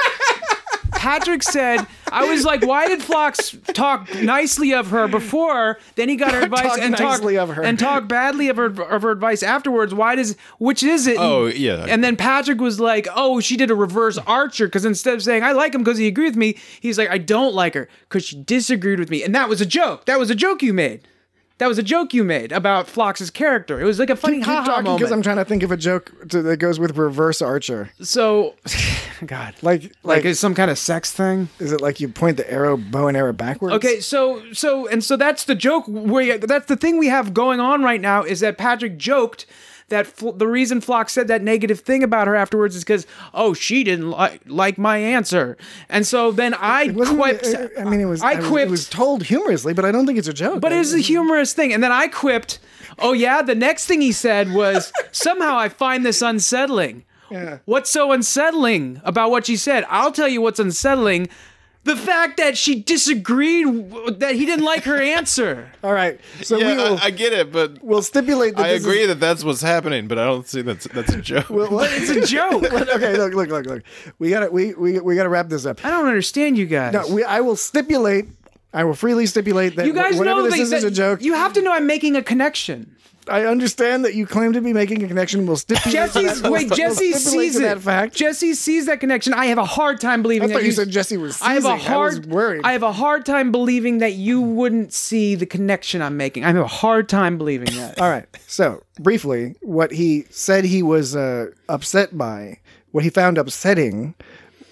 Speaker 7: Patrick said, I was like, why did Phlox talk nicely of her before? Then he got her advice
Speaker 6: Talk
Speaker 7: and talk
Speaker 6: nicely of her.
Speaker 7: and talk badly of her of her advice afterwards. Why does which is it?
Speaker 5: Oh, yeah.
Speaker 7: And then Patrick was like, oh, she did a reverse Archer because instead of saying I like him because he agreed with me, he's like, I don't like her because she disagreed with me, and that was a joke. That was a joke you made. That was a joke you made about Phlox's character. It was like a funny
Speaker 6: Keep
Speaker 7: ha ha
Speaker 6: talking because
Speaker 7: moment.
Speaker 6: I'm trying to think of a joke to, that goes with reverse Archer.
Speaker 7: So, God,
Speaker 6: Like,
Speaker 7: like
Speaker 6: like,
Speaker 7: it's some kind of sex thing.
Speaker 6: is it like you point the arrow, bow and arrow backwards?
Speaker 7: Okay, so so and so that's the joke. Where that's the thing we have going on right now is that Patrick joked that Fl- the reason Phlox said that negative thing about her afterwards is because oh she didn't li- like my answer, and so then I
Speaker 6: It wasn't-
Speaker 7: quipped.
Speaker 6: I mean, it was.
Speaker 7: I
Speaker 6: I was-
Speaker 7: quipped.
Speaker 6: It was told humorously, but I don't think it's a joke.
Speaker 7: But
Speaker 6: I-
Speaker 7: it was a humorous thing. And then I quipped, oh, yeah, the next thing he said was, somehow I find this unsettling.
Speaker 6: Yeah.
Speaker 7: What's so unsettling about what she said? I'll tell you what's unsettling. The fact that she disagreed, w- that he didn't like her answer.
Speaker 6: All right, so
Speaker 5: yeah,
Speaker 6: we will.
Speaker 5: I, I get it, but
Speaker 6: we'll stipulate that
Speaker 5: I
Speaker 6: this
Speaker 5: agree
Speaker 6: Is,
Speaker 5: that that's what's happening, but I don't see that's that's a joke.
Speaker 6: well, well,
Speaker 7: It's a joke.
Speaker 6: okay, look, look, look, look. We gotta, we, we, we gotta wrap this up.
Speaker 7: I don't understand you guys.
Speaker 6: No, we, I will stipulate. I will freely stipulate that
Speaker 7: you guys
Speaker 6: wh- whatever
Speaker 7: know
Speaker 6: this
Speaker 7: that,
Speaker 6: is
Speaker 7: that
Speaker 6: is a joke.
Speaker 7: You have to know I'm making a connection.
Speaker 6: I understand that you claim to be making a connection. We'll stipulate.
Speaker 7: Jesse's
Speaker 6: to that,
Speaker 7: wait,
Speaker 6: we'll
Speaker 7: Jesse
Speaker 6: stipulate
Speaker 7: sees
Speaker 6: to
Speaker 7: it.
Speaker 6: that fact.
Speaker 7: Jesse sees that connection. I have a hard time believing
Speaker 6: I
Speaker 7: that
Speaker 6: thought you said Jesse was
Speaker 7: I have a
Speaker 6: seizing. I was
Speaker 7: hard
Speaker 6: worried.
Speaker 7: I have a hard time believing that you wouldn't see the connection I'm making. I have a hard time believing that.
Speaker 6: All right. So briefly, what he said he was uh, upset by, what he found upsetting,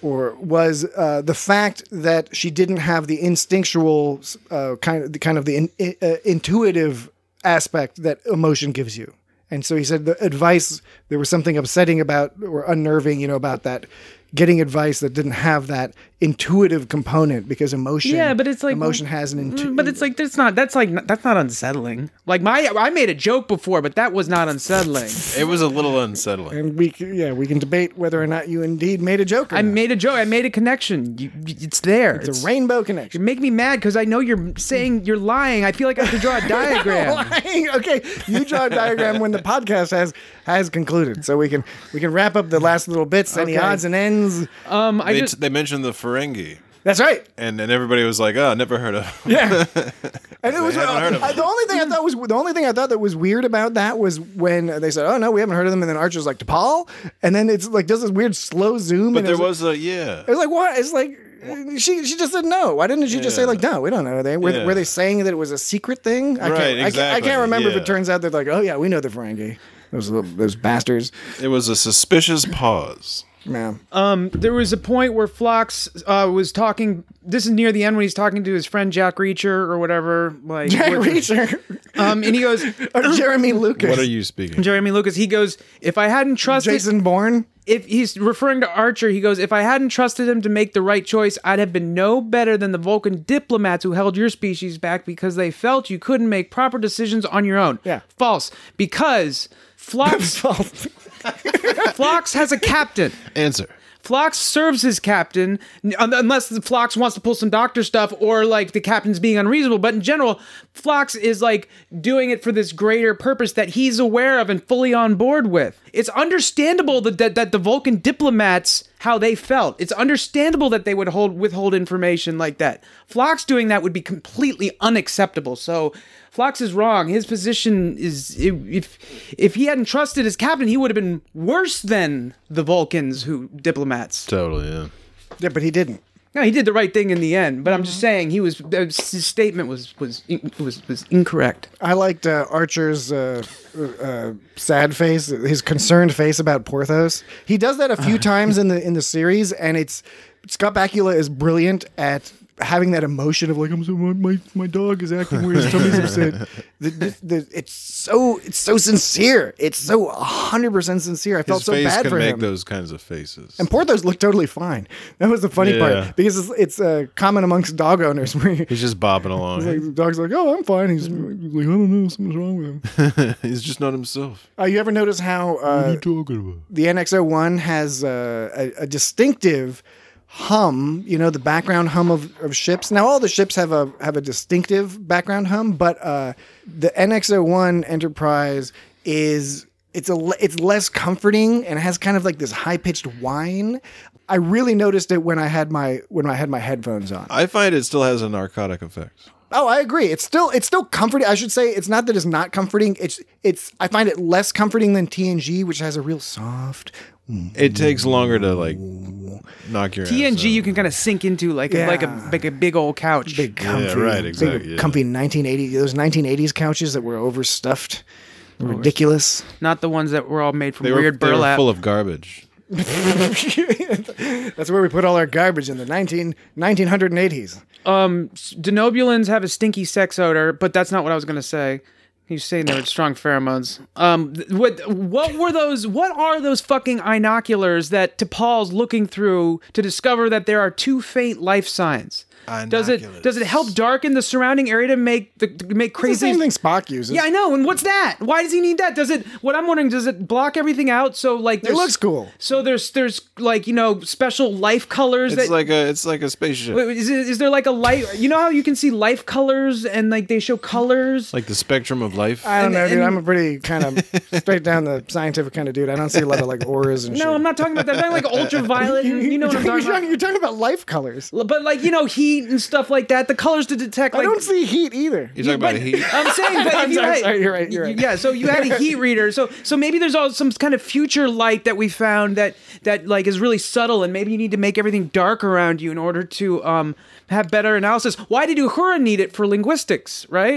Speaker 6: or was uh, the fact that she didn't have the instinctual uh, kind of the kind of the in, uh, intuitive aspect that emotion gives you. And so he said the advice, there was something upsetting about or unnerving, you know, about that getting advice that didn't have that intuitive component because emotion.
Speaker 7: Yeah, but it's like
Speaker 6: emotion has an intuitive.
Speaker 7: But it's like that's not that's like that's not unsettling. Like my I made a joke before, but that was not unsettling.
Speaker 5: It was a little unsettling.
Speaker 6: And we c- yeah we can debate whether or not you indeed made a joke. Or
Speaker 7: I
Speaker 6: not.
Speaker 7: made a joke. I made a connection. You, it's there.
Speaker 6: It's, it's a rainbow connection.
Speaker 7: You make me mad because I know you're saying you're lying. I feel like I have to draw a diagram.
Speaker 6: Okay, you draw a diagram when the podcast has has concluded, so we can we can wrap up the last little bits. Any
Speaker 7: Okay.
Speaker 6: odds and ends?
Speaker 7: Um, I
Speaker 5: They,
Speaker 7: just
Speaker 5: they mentioned the Ferengi,
Speaker 6: That's right.
Speaker 5: and then everybody was like, "Oh, never heard of."
Speaker 6: Yeah, and it was
Speaker 5: haven't heard of
Speaker 6: uh,
Speaker 5: them.
Speaker 6: the only thing I thought was the only thing I thought that was weird about that was when they said, "Oh no, we haven't heard of them," and then Archer's like, "T'Pol," and then it's like does this weird slow zoom.
Speaker 5: But
Speaker 6: and
Speaker 5: there
Speaker 6: it
Speaker 5: was a yeah.
Speaker 6: It was like what? It's like she she just said no. Why didn't she just say
Speaker 5: Yeah.
Speaker 6: like no? We don't know. They were,
Speaker 5: Yeah.
Speaker 6: were they saying that it was a secret thing? I
Speaker 5: Right,
Speaker 6: can't, I can't I
Speaker 5: exactly,
Speaker 6: can't remember if
Speaker 5: yeah.
Speaker 6: it turns out they're like, oh yeah, we know the Ferengi. Those little, those bastards.
Speaker 5: It was a suspicious pause.
Speaker 6: Yeah.
Speaker 7: Um, there was a point where Phlox uh, was talking. This is near the end when he's talking to his friend Jack Reacher or whatever. Like
Speaker 6: Jack
Speaker 7: what-
Speaker 6: Reacher.
Speaker 7: Um, and he goes,
Speaker 6: Or Jeremy Lucas.
Speaker 5: What are you speaking?
Speaker 7: Jeremy Lucas. He goes, if I hadn't trusted,
Speaker 6: Jason Bourne.
Speaker 7: if he's referring to Archer, he goes, if I hadn't trusted him to make the right choice, I'd have been no better than the Vulcan diplomats who held your species back because they felt you couldn't make proper decisions on your own.
Speaker 6: Yeah.
Speaker 7: False. Because Phlox, Phlox has a captain.
Speaker 5: Answer.
Speaker 7: Phlox serves his captain, n- unless the Phlox wants to pull some doctor stuff or like the captain's being unreasonable. But in general, Phlox is like doing it for this greater purpose that he's aware of and fully on board with. It's understandable that that, that the Vulcan diplomats, how they felt. It's understandable that they would hold withhold information like that. Phlox doing that would be completely unacceptable. So Phlox is wrong. His position is if if he hadn't trusted his captain, he would have been worse than the Vulcans who diplomats.
Speaker 5: Totally. Yeah.
Speaker 6: Yeah, but he didn't.
Speaker 7: No, he did the right thing in the end. But I'm just saying he was his statement was was was was incorrect.
Speaker 6: I liked uh, Archer's uh, uh, sad face, his concerned face about Porthos. He does that a few times in the in the series, and it's Scott Bakula is brilliant at having that emotion of like, I'm so my my dog is acting weird, his tummy's upset. The, the, the, it's so it's so sincere. It's so one hundred percent sincere. I felt
Speaker 5: His
Speaker 6: so
Speaker 5: face
Speaker 6: bad
Speaker 5: can
Speaker 6: for
Speaker 5: make
Speaker 6: him.
Speaker 5: those kinds of faces.
Speaker 6: And Porthos looked totally fine. That was the funny
Speaker 5: Yeah.
Speaker 6: part because it's, it's uh, common amongst dog owners. Where
Speaker 5: He's just bopping along.
Speaker 6: like, the dog's like, oh, I'm fine. He's, he's like, I don't know, something's wrong with him.
Speaker 5: He's just not himself.
Speaker 6: Uh, you ever notice how uh,
Speaker 5: talking about?
Speaker 6: the N X oh one has uh, a, a distinctive hum? You know, the background hum of, of ships. Now, all the ships have a have a distinctive background hum, but uh, the N X oh one Enterprise is it's a le- it's less comforting and it has kind of like this high pitched whine. I really noticed it when I had my when I had my headphones on.
Speaker 5: I find it still has a narcotic effect.
Speaker 6: Oh, I agree. It's still it's still comforting. I should say it's not that it's not comforting. It's it's I find it less comforting than T N G, which has a real soft.
Speaker 5: It takes longer to like knock your
Speaker 7: T N G
Speaker 5: ass out.
Speaker 7: you can kind of sink into like a, like a
Speaker 6: Yeah.
Speaker 7: like a big old couch.
Speaker 6: Big comfy,
Speaker 5: right,
Speaker 6: big,
Speaker 5: exactly, yeah.
Speaker 6: comfy nineteen eighty those nineteen eighties couches that were overstuffed, ridiculous.
Speaker 7: Not the ones that were all made from
Speaker 5: They were,
Speaker 7: weird
Speaker 5: they were
Speaker 7: burlap.
Speaker 5: full of garbage.
Speaker 6: That's where we put all our garbage in the nineteen nineteen eighties.
Speaker 7: Denobulans have a stinky sex odor, but that's not what I was going to say. He's saying they were strong pheromones. Um, th- what what were those? What are those fucking inoculars that T'Pol's looking through to discover that there are two faint life signs? Does it
Speaker 5: Inoculars.
Speaker 7: does it help darken the surrounding area to make the to make
Speaker 6: It's the
Speaker 7: crazy?
Speaker 6: same thing Spock uses.
Speaker 7: Yeah, I know. And what's that? Why does he need that? Does it? What I'm wondering, does it block everything out? So like,
Speaker 6: it
Speaker 7: there's,
Speaker 6: looks cool.
Speaker 7: So there's there's like you know special life colors
Speaker 5: It's
Speaker 7: that.
Speaker 5: like a it's like a spaceship.
Speaker 7: Wait, Is, it, is there like a light? You know how you can see life colors and like they show colors?
Speaker 5: Like the spectrum of life.
Speaker 6: I don't
Speaker 7: And-
Speaker 6: know, dude.
Speaker 7: and-
Speaker 6: I'm a pretty kind of straight down the scientific kind of dude. I don't see a lot of like auras and shit.
Speaker 7: No, I'm not talking about that. I'm talking like ultraviolet. and you know what I'm
Speaker 6: you're,
Speaker 7: talking
Speaker 6: talking,
Speaker 7: about.
Speaker 6: you're talking about life colors.
Speaker 7: But like you know heat and stuff like that. The colors to detect. Like,
Speaker 6: I don't see heat either.
Speaker 5: You're talking about
Speaker 7: but-
Speaker 5: heat.
Speaker 7: I'm saying, but
Speaker 6: I'm
Speaker 7: if you
Speaker 6: sorry,
Speaker 7: had,
Speaker 6: sorry, you're right, you're right.
Speaker 7: Yeah, so you had a heat reader. So so maybe there's all some kind of future light that we found that that like is really subtle, and maybe you need to make everything dark around you in order to um have better analysis. Why did Uhura need it for linguistics? Right?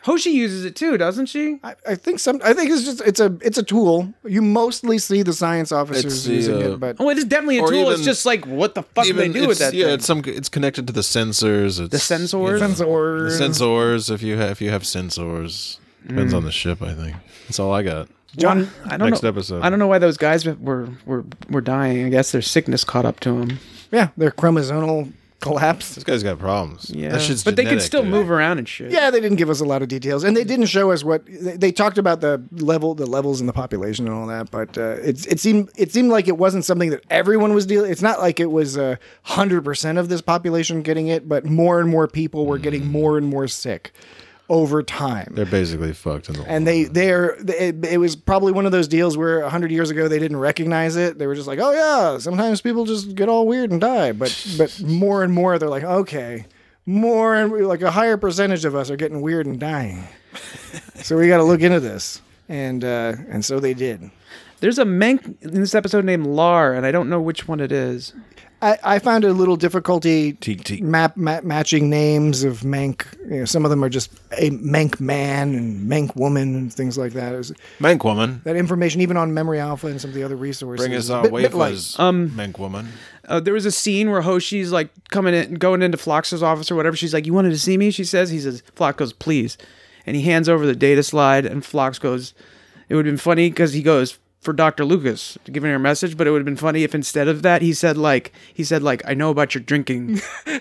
Speaker 7: Hoshi uses it too, doesn't she?
Speaker 6: I, I think some. I think it's just it's a it's a tool. You mostly see the science officers
Speaker 5: It's the,
Speaker 6: using
Speaker 5: uh,
Speaker 6: it, but
Speaker 7: Oh, it is definitely a
Speaker 5: Or
Speaker 7: tool.
Speaker 5: even-
Speaker 7: it's just like, what the fuck do they do with
Speaker 5: it's-
Speaker 7: that
Speaker 5: yeah,
Speaker 7: thing?
Speaker 5: it's some. It's connected to the sensors. It's,
Speaker 7: The sensors?
Speaker 6: sensor.
Speaker 5: The sensors. If you have, if you have sensors, depends on the ship. I think that's all I got.
Speaker 7: John, I don't
Speaker 5: Next
Speaker 7: know.
Speaker 5: episode.
Speaker 7: I don't know why those guys were were were dying. I guess their sickness caught up to them.
Speaker 6: Yeah, their chromosomal collapse.
Speaker 5: This guy's got problems.
Speaker 7: Yeah,
Speaker 5: that shit's
Speaker 7: but they can
Speaker 5: genetic,
Speaker 7: still
Speaker 5: dude.
Speaker 7: move around and shit.
Speaker 6: Yeah, they didn't give us a lot of details, and they didn't show us what they, they talked about the level, the levels in the population and all that. But uh, it it seemed it seemed like it wasn't something that everyone was dealing. It's not like it was a hundred percent of this population getting it, but more and more people were getting more and more sick over time.
Speaker 5: They're basically fucked in the.
Speaker 6: And they, they're, it, it was probably one of those deals where a hundred years ago they didn't recognize it. They were just like, oh yeah, sometimes people just get all weird and die. But, but more and more they're like, okay, more and like a higher percentage of us are getting weird and dying. So we got to look into this. And, uh, and so they did.
Speaker 7: There's a Menk in this episode named Lar, and I don't know which one it is.
Speaker 6: I, I found a little difficulty
Speaker 5: Teak, teak.
Speaker 6: map, map matching names of Mank. You know, some of them are just a Mank man and Mank woman and things like that. It was,
Speaker 5: Mank woman.
Speaker 6: that information, even on Memory Alpha and some of the other resources,
Speaker 5: Bring us
Speaker 6: is a
Speaker 5: our
Speaker 6: bit- bit light.
Speaker 5: wafers.
Speaker 7: Um,
Speaker 5: Mank woman.
Speaker 7: Uh, there was a scene where Hoshi's like coming in, going into Phlox's office or whatever. She's like, "You wanted to see me?" She says. He says, Phlox goes, "Please," and he hands over the data slide, and Phlox goes, "It would have been funny," because he goes, "For Doctor Lucas," giving her a message, but it would have been funny if instead of that he said like he said like "I know about your drinking.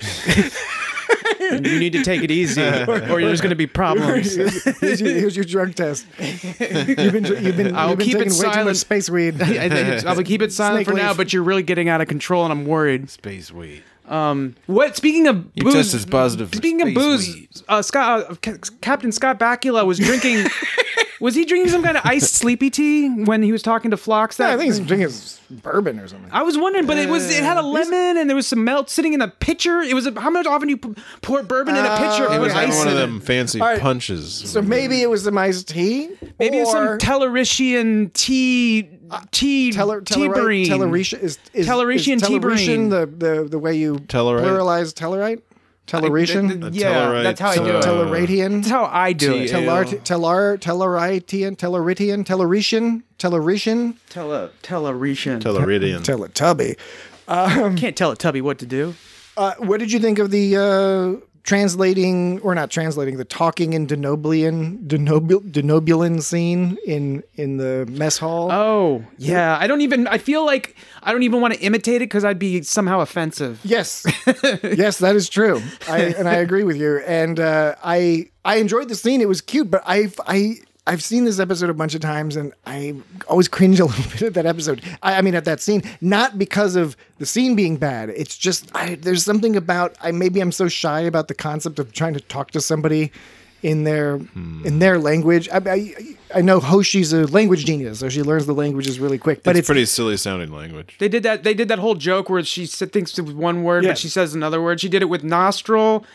Speaker 7: And you need to take it easy, or there's going to be problems."
Speaker 6: here's, your, here's your drug test. You've been you've been,
Speaker 7: I'll
Speaker 6: you've been
Speaker 7: keep it
Speaker 6: taking way too much
Speaker 7: silent.
Speaker 6: space weed.
Speaker 7: I think it's, I'm gonna keep it silent
Speaker 6: Snake
Speaker 7: for now,
Speaker 6: leaf.
Speaker 7: but you're really getting out of control, and I'm worried.
Speaker 5: Space weed.
Speaker 7: What? Speaking of
Speaker 5: You
Speaker 7: booze,
Speaker 5: tested positive for
Speaker 7: Speaking of
Speaker 5: space
Speaker 7: booze,
Speaker 5: weed.
Speaker 7: uh, Scott, uh, C- Captain Scott Bakula was drinking. Was he drinking some kind of iced sleepy tea when he was talking to Phlox? That
Speaker 6: I think he's drinking bourbon or something.
Speaker 7: I was wondering, but it was it had a lemon and there was some melt sitting in a pitcher. It was a, how much often do you p- pour bourbon in a pitcher?
Speaker 5: He
Speaker 7: and
Speaker 5: was
Speaker 7: put
Speaker 5: having
Speaker 7: ice
Speaker 5: one of
Speaker 7: in it?
Speaker 5: them fancy
Speaker 6: All right.
Speaker 5: punches.
Speaker 6: So maybe it was some iced tea.
Speaker 7: Maybe it's some
Speaker 6: or
Speaker 7: Tellurisian tea tea
Speaker 6: Teller,
Speaker 7: tea
Speaker 6: Tellerite,
Speaker 7: brine.
Speaker 6: Telleritian is, is
Speaker 7: Tellurisian
Speaker 6: is
Speaker 7: tea
Speaker 6: Tellurisian
Speaker 7: brine.
Speaker 6: the, the the way you
Speaker 5: Tellerite?
Speaker 6: pluralize Tellerite? Tellurisian?
Speaker 5: A
Speaker 7: Yeah,
Speaker 5: Tellerite,
Speaker 7: that's how I do it.
Speaker 5: uh,
Speaker 6: Telleratian?
Speaker 7: That's how I do it.
Speaker 5: Tea-
Speaker 6: Tellar,
Speaker 5: ale.
Speaker 6: Tellar, Telleritian, Telleritian, Telleritian, Telleritian,
Speaker 7: Tell Tellurisian.
Speaker 5: Telluridian.
Speaker 6: Teletubby.
Speaker 7: Can't tell a tubby what to do.
Speaker 6: Uh, what did you think of the uh, translating, or not translating, the talking in Denobulan, Denobul, Denobulan scene in in the mess hall?
Speaker 7: Oh, yeah. I don't even, I feel like I don't even want to imitate it because I'd be somehow offensive.
Speaker 6: Yes, yes, that is true. I, and I agree with you. And uh, I I enjoyed the scene. It was cute, but I I. I've seen this episode a bunch of times, and I always cringe a little bit at that episode. I, I mean, at that scene, not because of the scene being bad. It's just I, there's something about I maybe I'm so shy about the concept of trying to talk to somebody in their in their language. I, I I know Hoshi's a language genius, so she learns the languages really quick. But
Speaker 5: But it's,
Speaker 6: it's,
Speaker 5: pretty silly sounding language.
Speaker 7: They did that. They did that whole joke where she said, thinks it was one word,
Speaker 6: Yeah.
Speaker 7: but she says another word. She did it with nostril.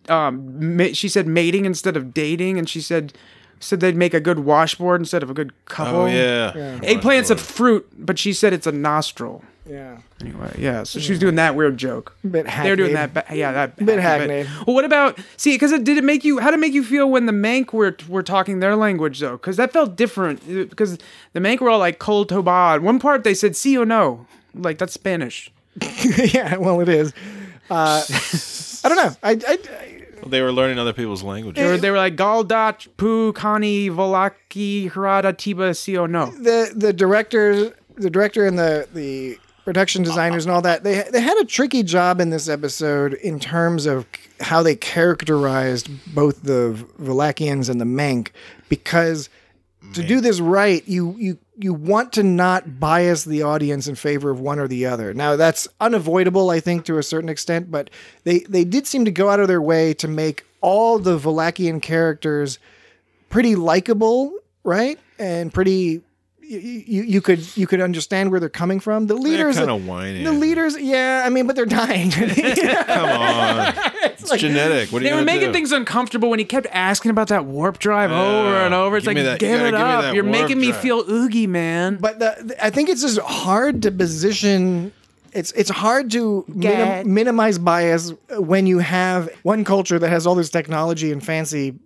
Speaker 7: Um, ma- she said mating instead of dating, and she said said they'd make a good washboard instead of a good couple.
Speaker 5: Oh yeah.
Speaker 7: Eggplant's a fruit, but she said it's a nostril.
Speaker 6: yeah,
Speaker 7: Anyway, yeah. So she was doing that weird joke.
Speaker 6: bit
Speaker 7: They're doing
Speaker 6: hackneyed.
Speaker 7: that. Ba- yeah, that
Speaker 6: Bit
Speaker 7: hacky
Speaker 6: hackneyed.
Speaker 7: Well, what about see? Because it did it make you? How did it make you feel when the Mank were were talking their language though? Because that felt different. Because the Mank were all like "Kol Toba." One part they said "sí" or "no," like that's Spanish.
Speaker 6: yeah. Well, it is. Uh, I don't know. I, I,
Speaker 5: They were learning other people's languages.
Speaker 7: They were, they were like Galdat, Pu, Kani, Volaki, Harada, Tiba, Si or no.
Speaker 6: the the director, the director, and the the production designers and all that. They they had a tricky job in this episode in terms of how they characterized both the Valakians and the Mank, because to do this right, you you you want to not bias the audience in favor of one or the other. Now that's unavoidable, I think, to a certain extent, but they they did seem to go out of their way to make all the Valakian characters pretty likable, right? And pretty you, you you could you could understand where they're coming from. The leaders
Speaker 5: kinda whiny.
Speaker 6: The leaders, yeah, I mean, but they're dying.
Speaker 5: Come on. It's genetic. What are you
Speaker 7: They were
Speaker 5: gonna
Speaker 7: making
Speaker 5: do?
Speaker 7: things uncomfortable when he kept asking about that warp drive over and over. It's
Speaker 5: Give
Speaker 7: like,
Speaker 5: me that- you
Speaker 7: give
Speaker 5: gotta
Speaker 7: it
Speaker 5: give me
Speaker 7: up.
Speaker 5: that
Speaker 7: You're
Speaker 5: warp
Speaker 7: making me
Speaker 5: drive.
Speaker 7: feel oogie, man.
Speaker 6: But the, the- I think it's just hard to position. It's it's hard to minim,
Speaker 7: Gag.
Speaker 6: minimize bias when you have one culture that has all this technology and fancy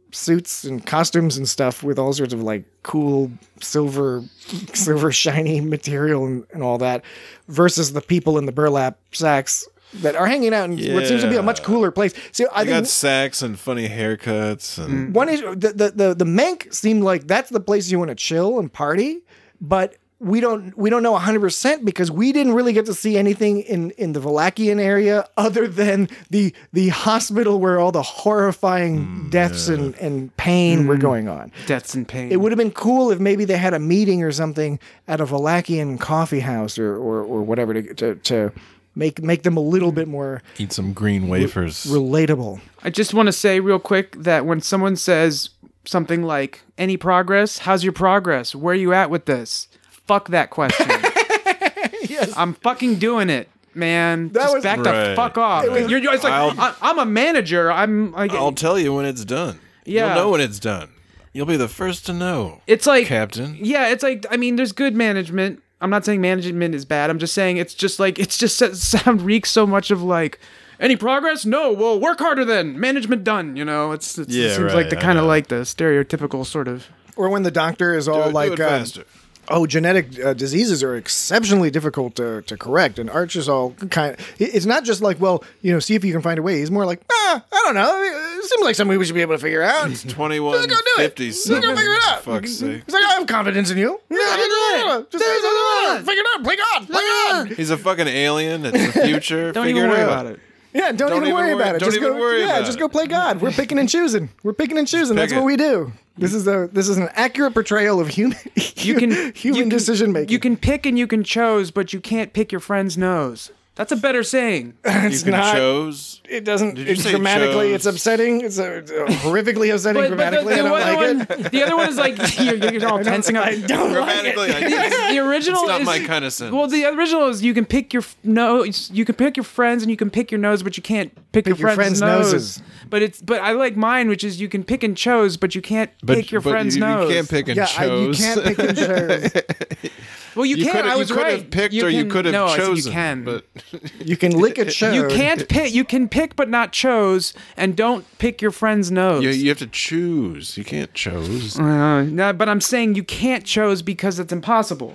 Speaker 6: suits and costumes and stuff with all sorts of like cool silver, silver shiny material and, and all that, versus the people in the burlap sacks that are hanging out in what seems to be a much cooler place. See, I
Speaker 5: They
Speaker 6: think
Speaker 5: got sacks and funny haircuts. And
Speaker 6: one is the the the, the Mank seemed like that's the place you want to chill and party, but we don't we don't know one hundred percent because we didn't really get to see anything in, in the Valakian area other than the the hospital where all the horrifying mm, deaths yeah. and, and pain mm. were going on.
Speaker 7: Deaths and pain.
Speaker 6: It would have been cool if maybe they had a meeting or something at a Valakian coffee house or or, or whatever to, to to make make them a little bit more
Speaker 5: eat some green wafers.
Speaker 6: Re- relatable.
Speaker 7: I just want to say real quick that when someone says something like "Any progress? How's your progress? Where are you at with this?" Fuck that question. Yes. I'm fucking doing it, man. That Just was, back right. the fuck off. It was, You're, it's like, I, I'm a manager. I'm like,
Speaker 5: I'll tell you when it's done. Yeah. You'll know when it's done. You'll be the first to know.
Speaker 7: It's like,
Speaker 5: Captain.
Speaker 7: Yeah, it's like, I mean, there's good management. I'm not saying management is bad. I'm just saying it's just like, it's just sound reeks so much of like, any progress? No. Well, work harder then. Management done. You know, it's, it's
Speaker 5: yeah,
Speaker 7: it seems
Speaker 5: right,
Speaker 7: like the kind of like the stereotypical sort of.
Speaker 6: Or when the doctor is all
Speaker 5: do it,
Speaker 6: like,
Speaker 5: do it faster.
Speaker 6: Um, oh, genetic uh, diseases are exceptionally difficult to, to correct. And Arch is all kind of, it's not just like, well, you know, see if you can find a way. He's more like, ah, I don't know. It seems like something we should be able to figure out.
Speaker 5: It's twenty-one fifty.
Speaker 6: Let's go figure it out.
Speaker 5: Fuck's sake.
Speaker 6: He's like, I have confidence in you. Yeah, just figure it out. Play God. Play God.
Speaker 5: He's a fucking alien. It's the future.
Speaker 7: Don't
Speaker 5: figure
Speaker 7: even worry
Speaker 5: it out.
Speaker 7: about it.
Speaker 6: Yeah, don't, don't even worry
Speaker 5: even
Speaker 6: about it.
Speaker 5: Don't
Speaker 6: just
Speaker 5: even
Speaker 6: go,
Speaker 5: worry
Speaker 6: yeah,
Speaker 5: about
Speaker 6: just
Speaker 5: it.
Speaker 6: go play God. We're picking and choosing. We're picking and choosing. That's
Speaker 5: Pick
Speaker 6: what
Speaker 5: it.
Speaker 6: we do. This is a this is an accurate portrayal of human
Speaker 7: You can
Speaker 6: human
Speaker 7: you can,
Speaker 6: decision making.
Speaker 7: You can pick and you can choose, but you can't pick your friend's nose. That's a better saying.
Speaker 6: It's
Speaker 5: you can
Speaker 6: not.
Speaker 5: chose.
Speaker 6: It doesn't.
Speaker 5: Did you
Speaker 6: It's
Speaker 5: say
Speaker 6: grammatically.
Speaker 5: chose?
Speaker 6: It's upsetting. It's a, it's a horrifically upsetting
Speaker 7: But, but the,
Speaker 6: grammatically.
Speaker 7: the,
Speaker 6: I don't
Speaker 7: other
Speaker 6: like
Speaker 7: one,
Speaker 6: it.
Speaker 7: the other one is like you're, you're all tensing up.
Speaker 6: I don't like
Speaker 5: Grammatically, I
Speaker 6: it.
Speaker 5: did.
Speaker 7: The original
Speaker 5: It's not
Speaker 7: is
Speaker 5: my kind of sentence.
Speaker 7: Well, the original is you can pick your f- nose, you can pick your friends, and you can pick your nose, but you can't pick,
Speaker 6: Pick
Speaker 7: your,
Speaker 6: your
Speaker 7: friend's,
Speaker 6: friends'
Speaker 7: nose.
Speaker 6: noses.
Speaker 7: But it's but I like mine, which is you can pick and chose, but you can't
Speaker 5: But,
Speaker 7: pick your
Speaker 5: but
Speaker 7: friend's
Speaker 5: you,
Speaker 7: nose.
Speaker 5: You can't pick and
Speaker 6: Yeah, I, you
Speaker 5: chose.
Speaker 6: can't pick and choose.
Speaker 7: Well, you,
Speaker 5: You
Speaker 7: can.
Speaker 5: could've-
Speaker 7: I
Speaker 5: you
Speaker 7: was
Speaker 5: could
Speaker 7: right.
Speaker 5: have picked or you
Speaker 7: can-
Speaker 5: could have
Speaker 7: no, I said
Speaker 5: chosen.
Speaker 7: You can.
Speaker 5: But
Speaker 6: You can lick a show.
Speaker 7: You can't pick. You can pick, but not chose, and don't pick your friend's nose.
Speaker 5: you, you have to choose. You can't choose.
Speaker 7: Uh, no, but I'm saying you can't chose because it's impossible.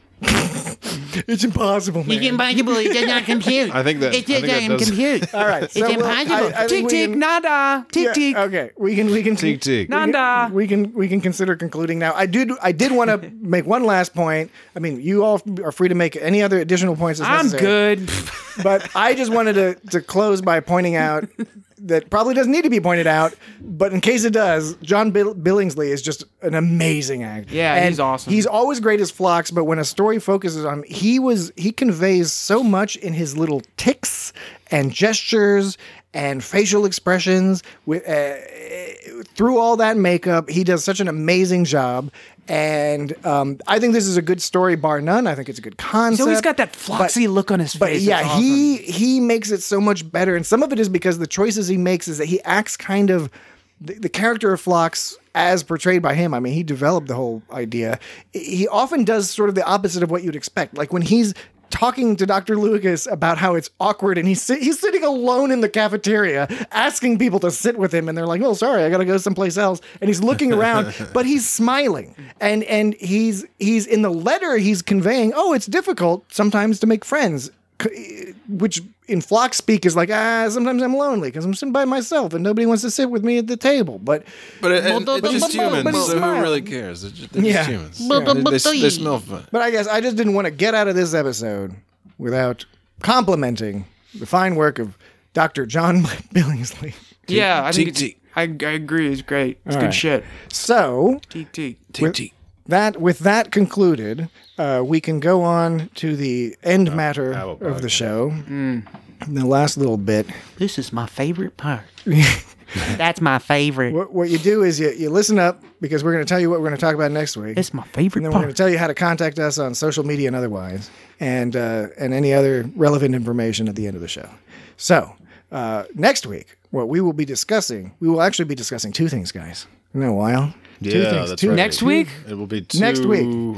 Speaker 6: It's impossible, man.
Speaker 8: It's impossible. It does not compute.
Speaker 5: I think that-
Speaker 8: It
Speaker 5: I think that
Speaker 8: doesn't
Speaker 5: does-
Speaker 8: compute.
Speaker 6: All right,
Speaker 8: It's
Speaker 6: so we'll-
Speaker 8: impossible.
Speaker 6: I- I
Speaker 7: Tick
Speaker 6: think we
Speaker 7: tick
Speaker 6: can-
Speaker 7: nada. Tick
Speaker 6: Yeah,
Speaker 7: tick.
Speaker 6: Okay, we can we can
Speaker 5: Tick, tick.
Speaker 6: we can-
Speaker 7: Nanda.
Speaker 6: We can we can consider concluding now. I did I did want to make one last point. I mean, you all are free to make any other additional points. As
Speaker 7: I'm
Speaker 6: necessary.
Speaker 7: good.
Speaker 6: But I just wanted to, to close by pointing out that probably doesn't need to be pointed out, but in case it does, John Bill- Billingsley is just an amazing actor.
Speaker 7: Yeah,
Speaker 6: And
Speaker 7: he's awesome.
Speaker 6: He's always great as Phlox, but when a story focuses on him, he was he conveys so much in his little tics and gestures and facial expressions. With uh, through all that makeup, he does such an amazing job. And um, I think this is a good story, bar none. I think it's a good concept.
Speaker 7: He's always got that floxy look on his
Speaker 6: But
Speaker 7: face.
Speaker 6: yeah,
Speaker 7: It's awesome.
Speaker 6: he he makes it so much better, and some of it is because the choices he makes is that he acts kind of the, the character of Phlox as portrayed by him. I mean, he developed the whole idea. He often does sort of the opposite of what you'd expect. Like when he's talking to Doctor Lucas about how it's awkward, and he's si- he's sitting alone in the cafeteria asking people to sit with him, and they're like, "Oh, sorry, I got to go someplace else." And he's looking around, but he's smiling, and and he's he's in the letter he's conveying. Oh, it's difficult sometimes to make friends, c- which in Phlox speak is like, ah, sometimes I'm lonely because I'm sitting by myself and nobody wants to sit with me at the table. But
Speaker 5: But it,
Speaker 8: Well,
Speaker 5: and
Speaker 8: but-
Speaker 5: it's
Speaker 8: but-
Speaker 5: just
Speaker 8: but-
Speaker 5: humans,
Speaker 6: but he's
Speaker 5: so who
Speaker 6: smiling.
Speaker 5: really cares? They're just, they're
Speaker 6: Yeah.
Speaker 5: just humans.
Speaker 8: But- but-
Speaker 5: They,
Speaker 8: but-
Speaker 5: they, they smell fun.
Speaker 6: But I guess I just didn't want to get out of this episode without complimenting the fine work of Doctor John Billingsley.
Speaker 7: Yeah, I think
Speaker 5: Teak,
Speaker 7: it's, I, I agree. It's great. It's
Speaker 6: All
Speaker 7: good
Speaker 6: right.
Speaker 7: shit.
Speaker 6: So
Speaker 7: Teak teak.
Speaker 6: with that, with that concluded, uh, we can go on to the end matter
Speaker 5: Apple
Speaker 6: of the
Speaker 5: podcast.
Speaker 6: show. The last little bit.
Speaker 8: This is my favorite part. That's my favorite.
Speaker 6: What, what you do is you, you listen up because we're going to tell you what we're going to talk about next week.
Speaker 8: It's my favorite
Speaker 6: And then we're going
Speaker 8: part.
Speaker 6: to tell you how to contact us on social media and otherwise, and uh, and any other relevant information at the end of the show. So uh, next week, what we will be discussing, we will actually be discussing two things, guys. Isn't that wild? two
Speaker 5: Yeah,
Speaker 6: things.
Speaker 5: that's
Speaker 6: two,
Speaker 5: right.
Speaker 7: Next week?
Speaker 5: It will be two.
Speaker 6: Next week.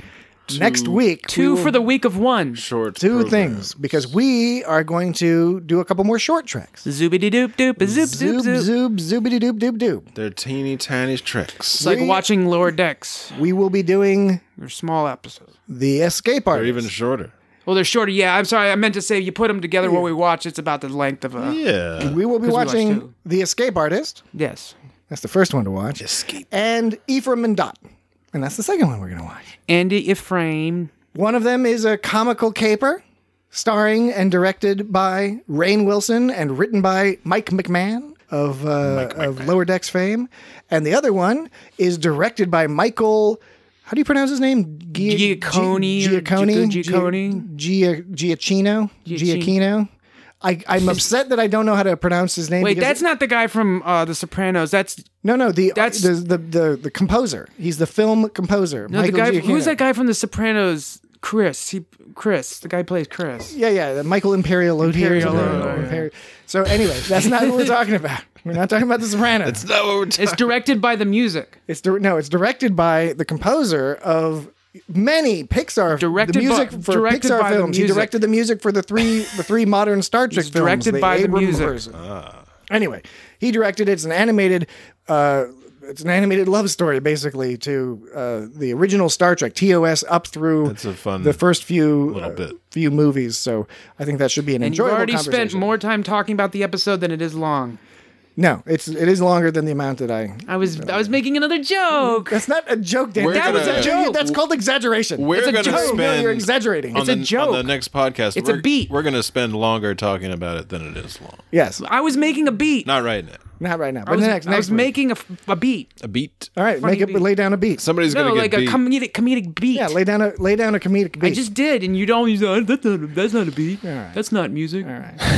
Speaker 6: next week,
Speaker 7: Two
Speaker 6: we
Speaker 7: for
Speaker 6: will-
Speaker 7: the week of one.
Speaker 5: short
Speaker 6: two
Speaker 5: programs.
Speaker 6: things because we are going to do a couple more short treks.
Speaker 7: Zoobity doop doop, a zoop zoop zoop.
Speaker 6: zoop, zoobity doop doop doop.
Speaker 5: They're teeny tiny tricks.
Speaker 7: It's like
Speaker 6: We-
Speaker 7: watching Lower Decks.
Speaker 6: We will be doing
Speaker 7: They're small episodes.
Speaker 6: the Escape
Speaker 5: They're
Speaker 6: Artist.
Speaker 5: even shorter.
Speaker 7: Well, they're shorter. Yeah, I'm sorry. I meant to say you put them together while we watch. It's about the length of a.
Speaker 5: Yeah.
Speaker 6: We will be
Speaker 7: 'Cause we watched
Speaker 6: watching
Speaker 7: two.
Speaker 6: the Escape Artist.
Speaker 7: Yes.
Speaker 6: That's the first one to watch.
Speaker 5: Escape.
Speaker 6: And Ephraim and Dot. And that's the second one we're going to watch.
Speaker 7: Andy Ephraim.
Speaker 6: One of them is a comical caper, starring and directed by Rainn Wilson and written by Mike McMahon of uh, of Lower Decks fame. And the other one is directed by Michael. How do you pronounce his name? Gia-
Speaker 7: Giacconi
Speaker 6: Gi-
Speaker 7: or
Speaker 6: Giacconi.
Speaker 7: Gi- Giacconi?
Speaker 6: Gia- Giacchino.
Speaker 7: Giacchino.
Speaker 6: Giacchino. I, I'm upset that I don't know how to pronounce his name.
Speaker 7: Wait,
Speaker 6: because-
Speaker 7: that's not the guy from uh, The Sopranos. That's
Speaker 6: no, no. The
Speaker 7: that's-
Speaker 6: the, the the the composer. He's the film composer.
Speaker 7: no,
Speaker 6: Michael
Speaker 7: the guy.
Speaker 6: Giacchino.
Speaker 7: Who's that guy from The Sopranos? Chris. He Chris. The guy who plays Chris.
Speaker 6: Yeah, yeah, the Michael Imperial
Speaker 7: Imperiolo,
Speaker 6: Imperial.
Speaker 7: yeah.
Speaker 6: So anyway, that's not what we're talking about. We're not talking about The Sopranos.
Speaker 5: That's not what we're talking
Speaker 7: It's directed by the music.
Speaker 6: It's di- no, it's directed by the composer of many Pixar
Speaker 7: Directed
Speaker 6: the music
Speaker 7: by-
Speaker 6: for
Speaker 7: directed
Speaker 6: Pixar
Speaker 7: by the
Speaker 6: films. He
Speaker 7: music.
Speaker 6: directed the music for the three the three modern Star Trek
Speaker 7: He's
Speaker 6: films.
Speaker 7: directed by the
Speaker 6: Abrams
Speaker 7: music.
Speaker 6: version. Anyway, he directed it. It's an animated. Uh, it's an animated love story, basically, to uh, the original Star Trek T O S up through
Speaker 5: That's a fun
Speaker 6: the first few
Speaker 5: little
Speaker 6: uh,
Speaker 5: bit.
Speaker 6: few movies. So I think that should be an
Speaker 7: And you've
Speaker 6: enjoyable
Speaker 7: already
Speaker 6: conversation.
Speaker 7: spent more time talking about the episode than it is long.
Speaker 6: No, it's it is longer than the amount that I.
Speaker 7: I was I was making another joke.
Speaker 6: That's not a joke, Dan.
Speaker 5: We're
Speaker 6: That was
Speaker 5: gonna-
Speaker 6: a joke. That's called exaggeration.
Speaker 5: We're
Speaker 6: It's a
Speaker 5: gonna
Speaker 6: joke.
Speaker 5: spend
Speaker 6: No, you're exaggerating.
Speaker 5: on
Speaker 7: It's a
Speaker 5: the,
Speaker 7: joke.
Speaker 5: On the next podcast,
Speaker 7: It's a
Speaker 5: we're,
Speaker 7: beat.
Speaker 5: We're going to spend longer talking about it than it is long.
Speaker 6: Yes,
Speaker 7: I was making a beat.
Speaker 5: Not right now.
Speaker 6: not right now, but
Speaker 7: I was,
Speaker 6: next
Speaker 7: I
Speaker 6: next
Speaker 7: was
Speaker 6: week.
Speaker 7: making a, a beat.
Speaker 5: A beat.
Speaker 6: All right,
Speaker 7: funny
Speaker 6: make it
Speaker 7: beat.
Speaker 6: lay down a beat.
Speaker 5: Somebody's
Speaker 7: No,
Speaker 5: going to
Speaker 7: like
Speaker 5: get
Speaker 7: a
Speaker 5: beat.
Speaker 7: comedic comedic beat.
Speaker 6: Yeah, lay down a lay down a comedic beat.
Speaker 7: I just did, and you don't use that. That's not, that's not a beat.
Speaker 6: right.
Speaker 7: That's not music.
Speaker 6: All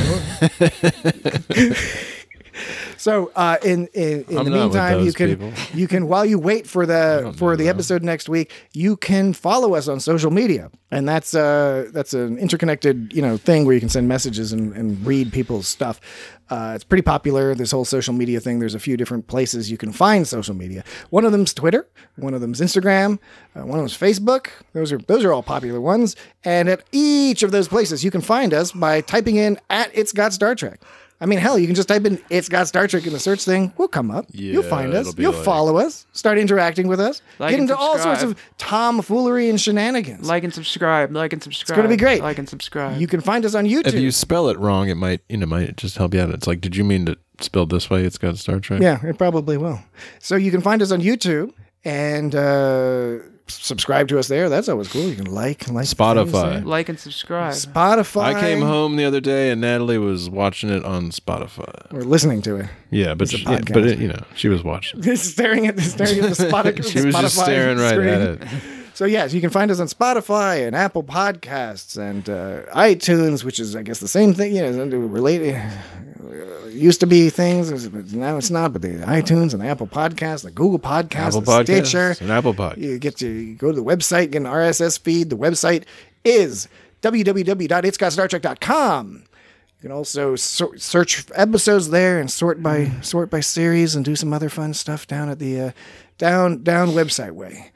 Speaker 6: right. So uh, in in, in
Speaker 5: I'm
Speaker 6: the
Speaker 5: not with
Speaker 6: meantime, you
Speaker 5: those
Speaker 6: can
Speaker 5: people.
Speaker 6: you can while you wait for the for the episode next week, you can follow us on social media, and that's uh that's an interconnected you know thing where you can send messages and, and read people's stuff. Uh, it's pretty popular. This whole social media thing. There's a few different places you can find social media. One of them's Twitter. One of them's Instagram. Uh, one of them's Facebook. Those are those are all popular ones. And at each of those places, you can find us by typing in at It's Got Star Trek. I mean, hell, you can just type in "It's Got Star Trek" in the search thing. We'll come up. You'll
Speaker 5: Yeah,
Speaker 6: find us.
Speaker 5: it'll be
Speaker 6: You'll
Speaker 5: like-
Speaker 6: follow us. Start interacting with us.
Speaker 7: Like
Speaker 6: Get
Speaker 7: and
Speaker 6: into all sorts
Speaker 7: subscribe.
Speaker 6: of tomfoolery and shenanigans.
Speaker 7: Like and subscribe. Like and subscribe.
Speaker 6: gonna be great.
Speaker 7: Like and subscribe.
Speaker 6: You can find us on YouTube.
Speaker 5: If you spell it wrong, it might, you know, might just help you out. It's like, did you mean to spell this way? It's got Star Trek.
Speaker 6: Yeah, it probably will. So you can find us on YouTube and uh, subscribe to us there. That's always cool. You can like, like
Speaker 5: Spotify.
Speaker 7: like and subscribe.
Speaker 6: Spotify.
Speaker 5: I came home the other day and Natalie was watching it on Spotify.
Speaker 6: Or listening to it.
Speaker 5: Yeah, but
Speaker 6: It's a
Speaker 5: she, yeah,
Speaker 6: podcast.
Speaker 5: but it, you know, she was watching.
Speaker 6: Just staring at staring at the Spotify.
Speaker 5: She was just
Speaker 6: Spotify
Speaker 5: staring right
Speaker 6: screen.
Speaker 5: at it.
Speaker 6: So yes, you can find us on Spotify and Apple Podcasts and uh, iTunes, which is I guess the same thing. You know, related. Uh, used to be things, but now it's not. But the iTunes and the Apple Podcasts, the Google Podcasts,
Speaker 5: Apple
Speaker 6: the
Speaker 5: Podcasts
Speaker 6: Stitcher,
Speaker 5: and Apple Podcasts.
Speaker 6: You get to you go to the website, get an R S S feed. The website is w w w dot its got star trek dot com. You can also so- search for episodes there and sort by sort by series and do some other fun stuff down at the uh, down down website way.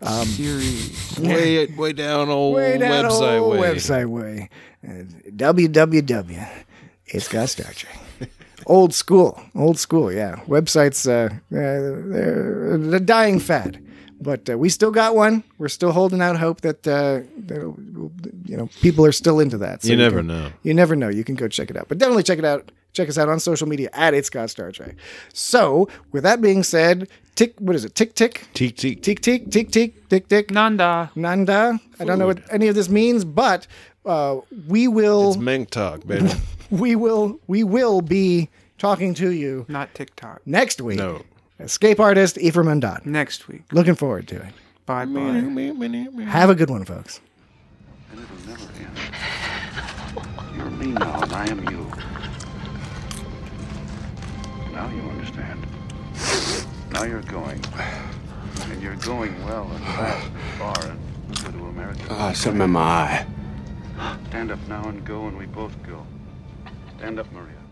Speaker 7: Series.
Speaker 5: Way, way down old
Speaker 6: Way down
Speaker 5: website
Speaker 6: old
Speaker 5: way.
Speaker 6: website way. Uh, w w w. It's got Star Trek. Old school, old school. Yeah, websites. Uh, uh, they're, they're dying fad, but uh, we still got one. We're still holding out hope that uh, that, you know people are still into that. So
Speaker 5: You never
Speaker 6: can-
Speaker 5: know.
Speaker 6: You never know. You can go check it out, but definitely check it out. Check us out on social media at It's Got Star Trek. So, with that being said, tick. What is it? Tick tick.
Speaker 5: Teak, teak.
Speaker 6: Tick tick tick tick tick tick.
Speaker 7: Nanda.
Speaker 6: Nanda. I don't know what any of this means, but uh, we will.
Speaker 5: It's Mink talk, baby.
Speaker 6: we will. We will be talking to you
Speaker 7: Not TikTok.
Speaker 6: next week.
Speaker 5: No.
Speaker 6: Escape artist Ephraim and Dot.
Speaker 7: Next week.
Speaker 6: Looking forward to it.
Speaker 7: Bye bye.
Speaker 6: Have a good one, folks.
Speaker 9: And it'll never end. You're me now, and I am you. Now you understand. Now you're going. And you're going well and fast and far and go to America.
Speaker 10: Ah, something in my eye.
Speaker 9: Stand up now and go, and we both go. Stand up, Maria.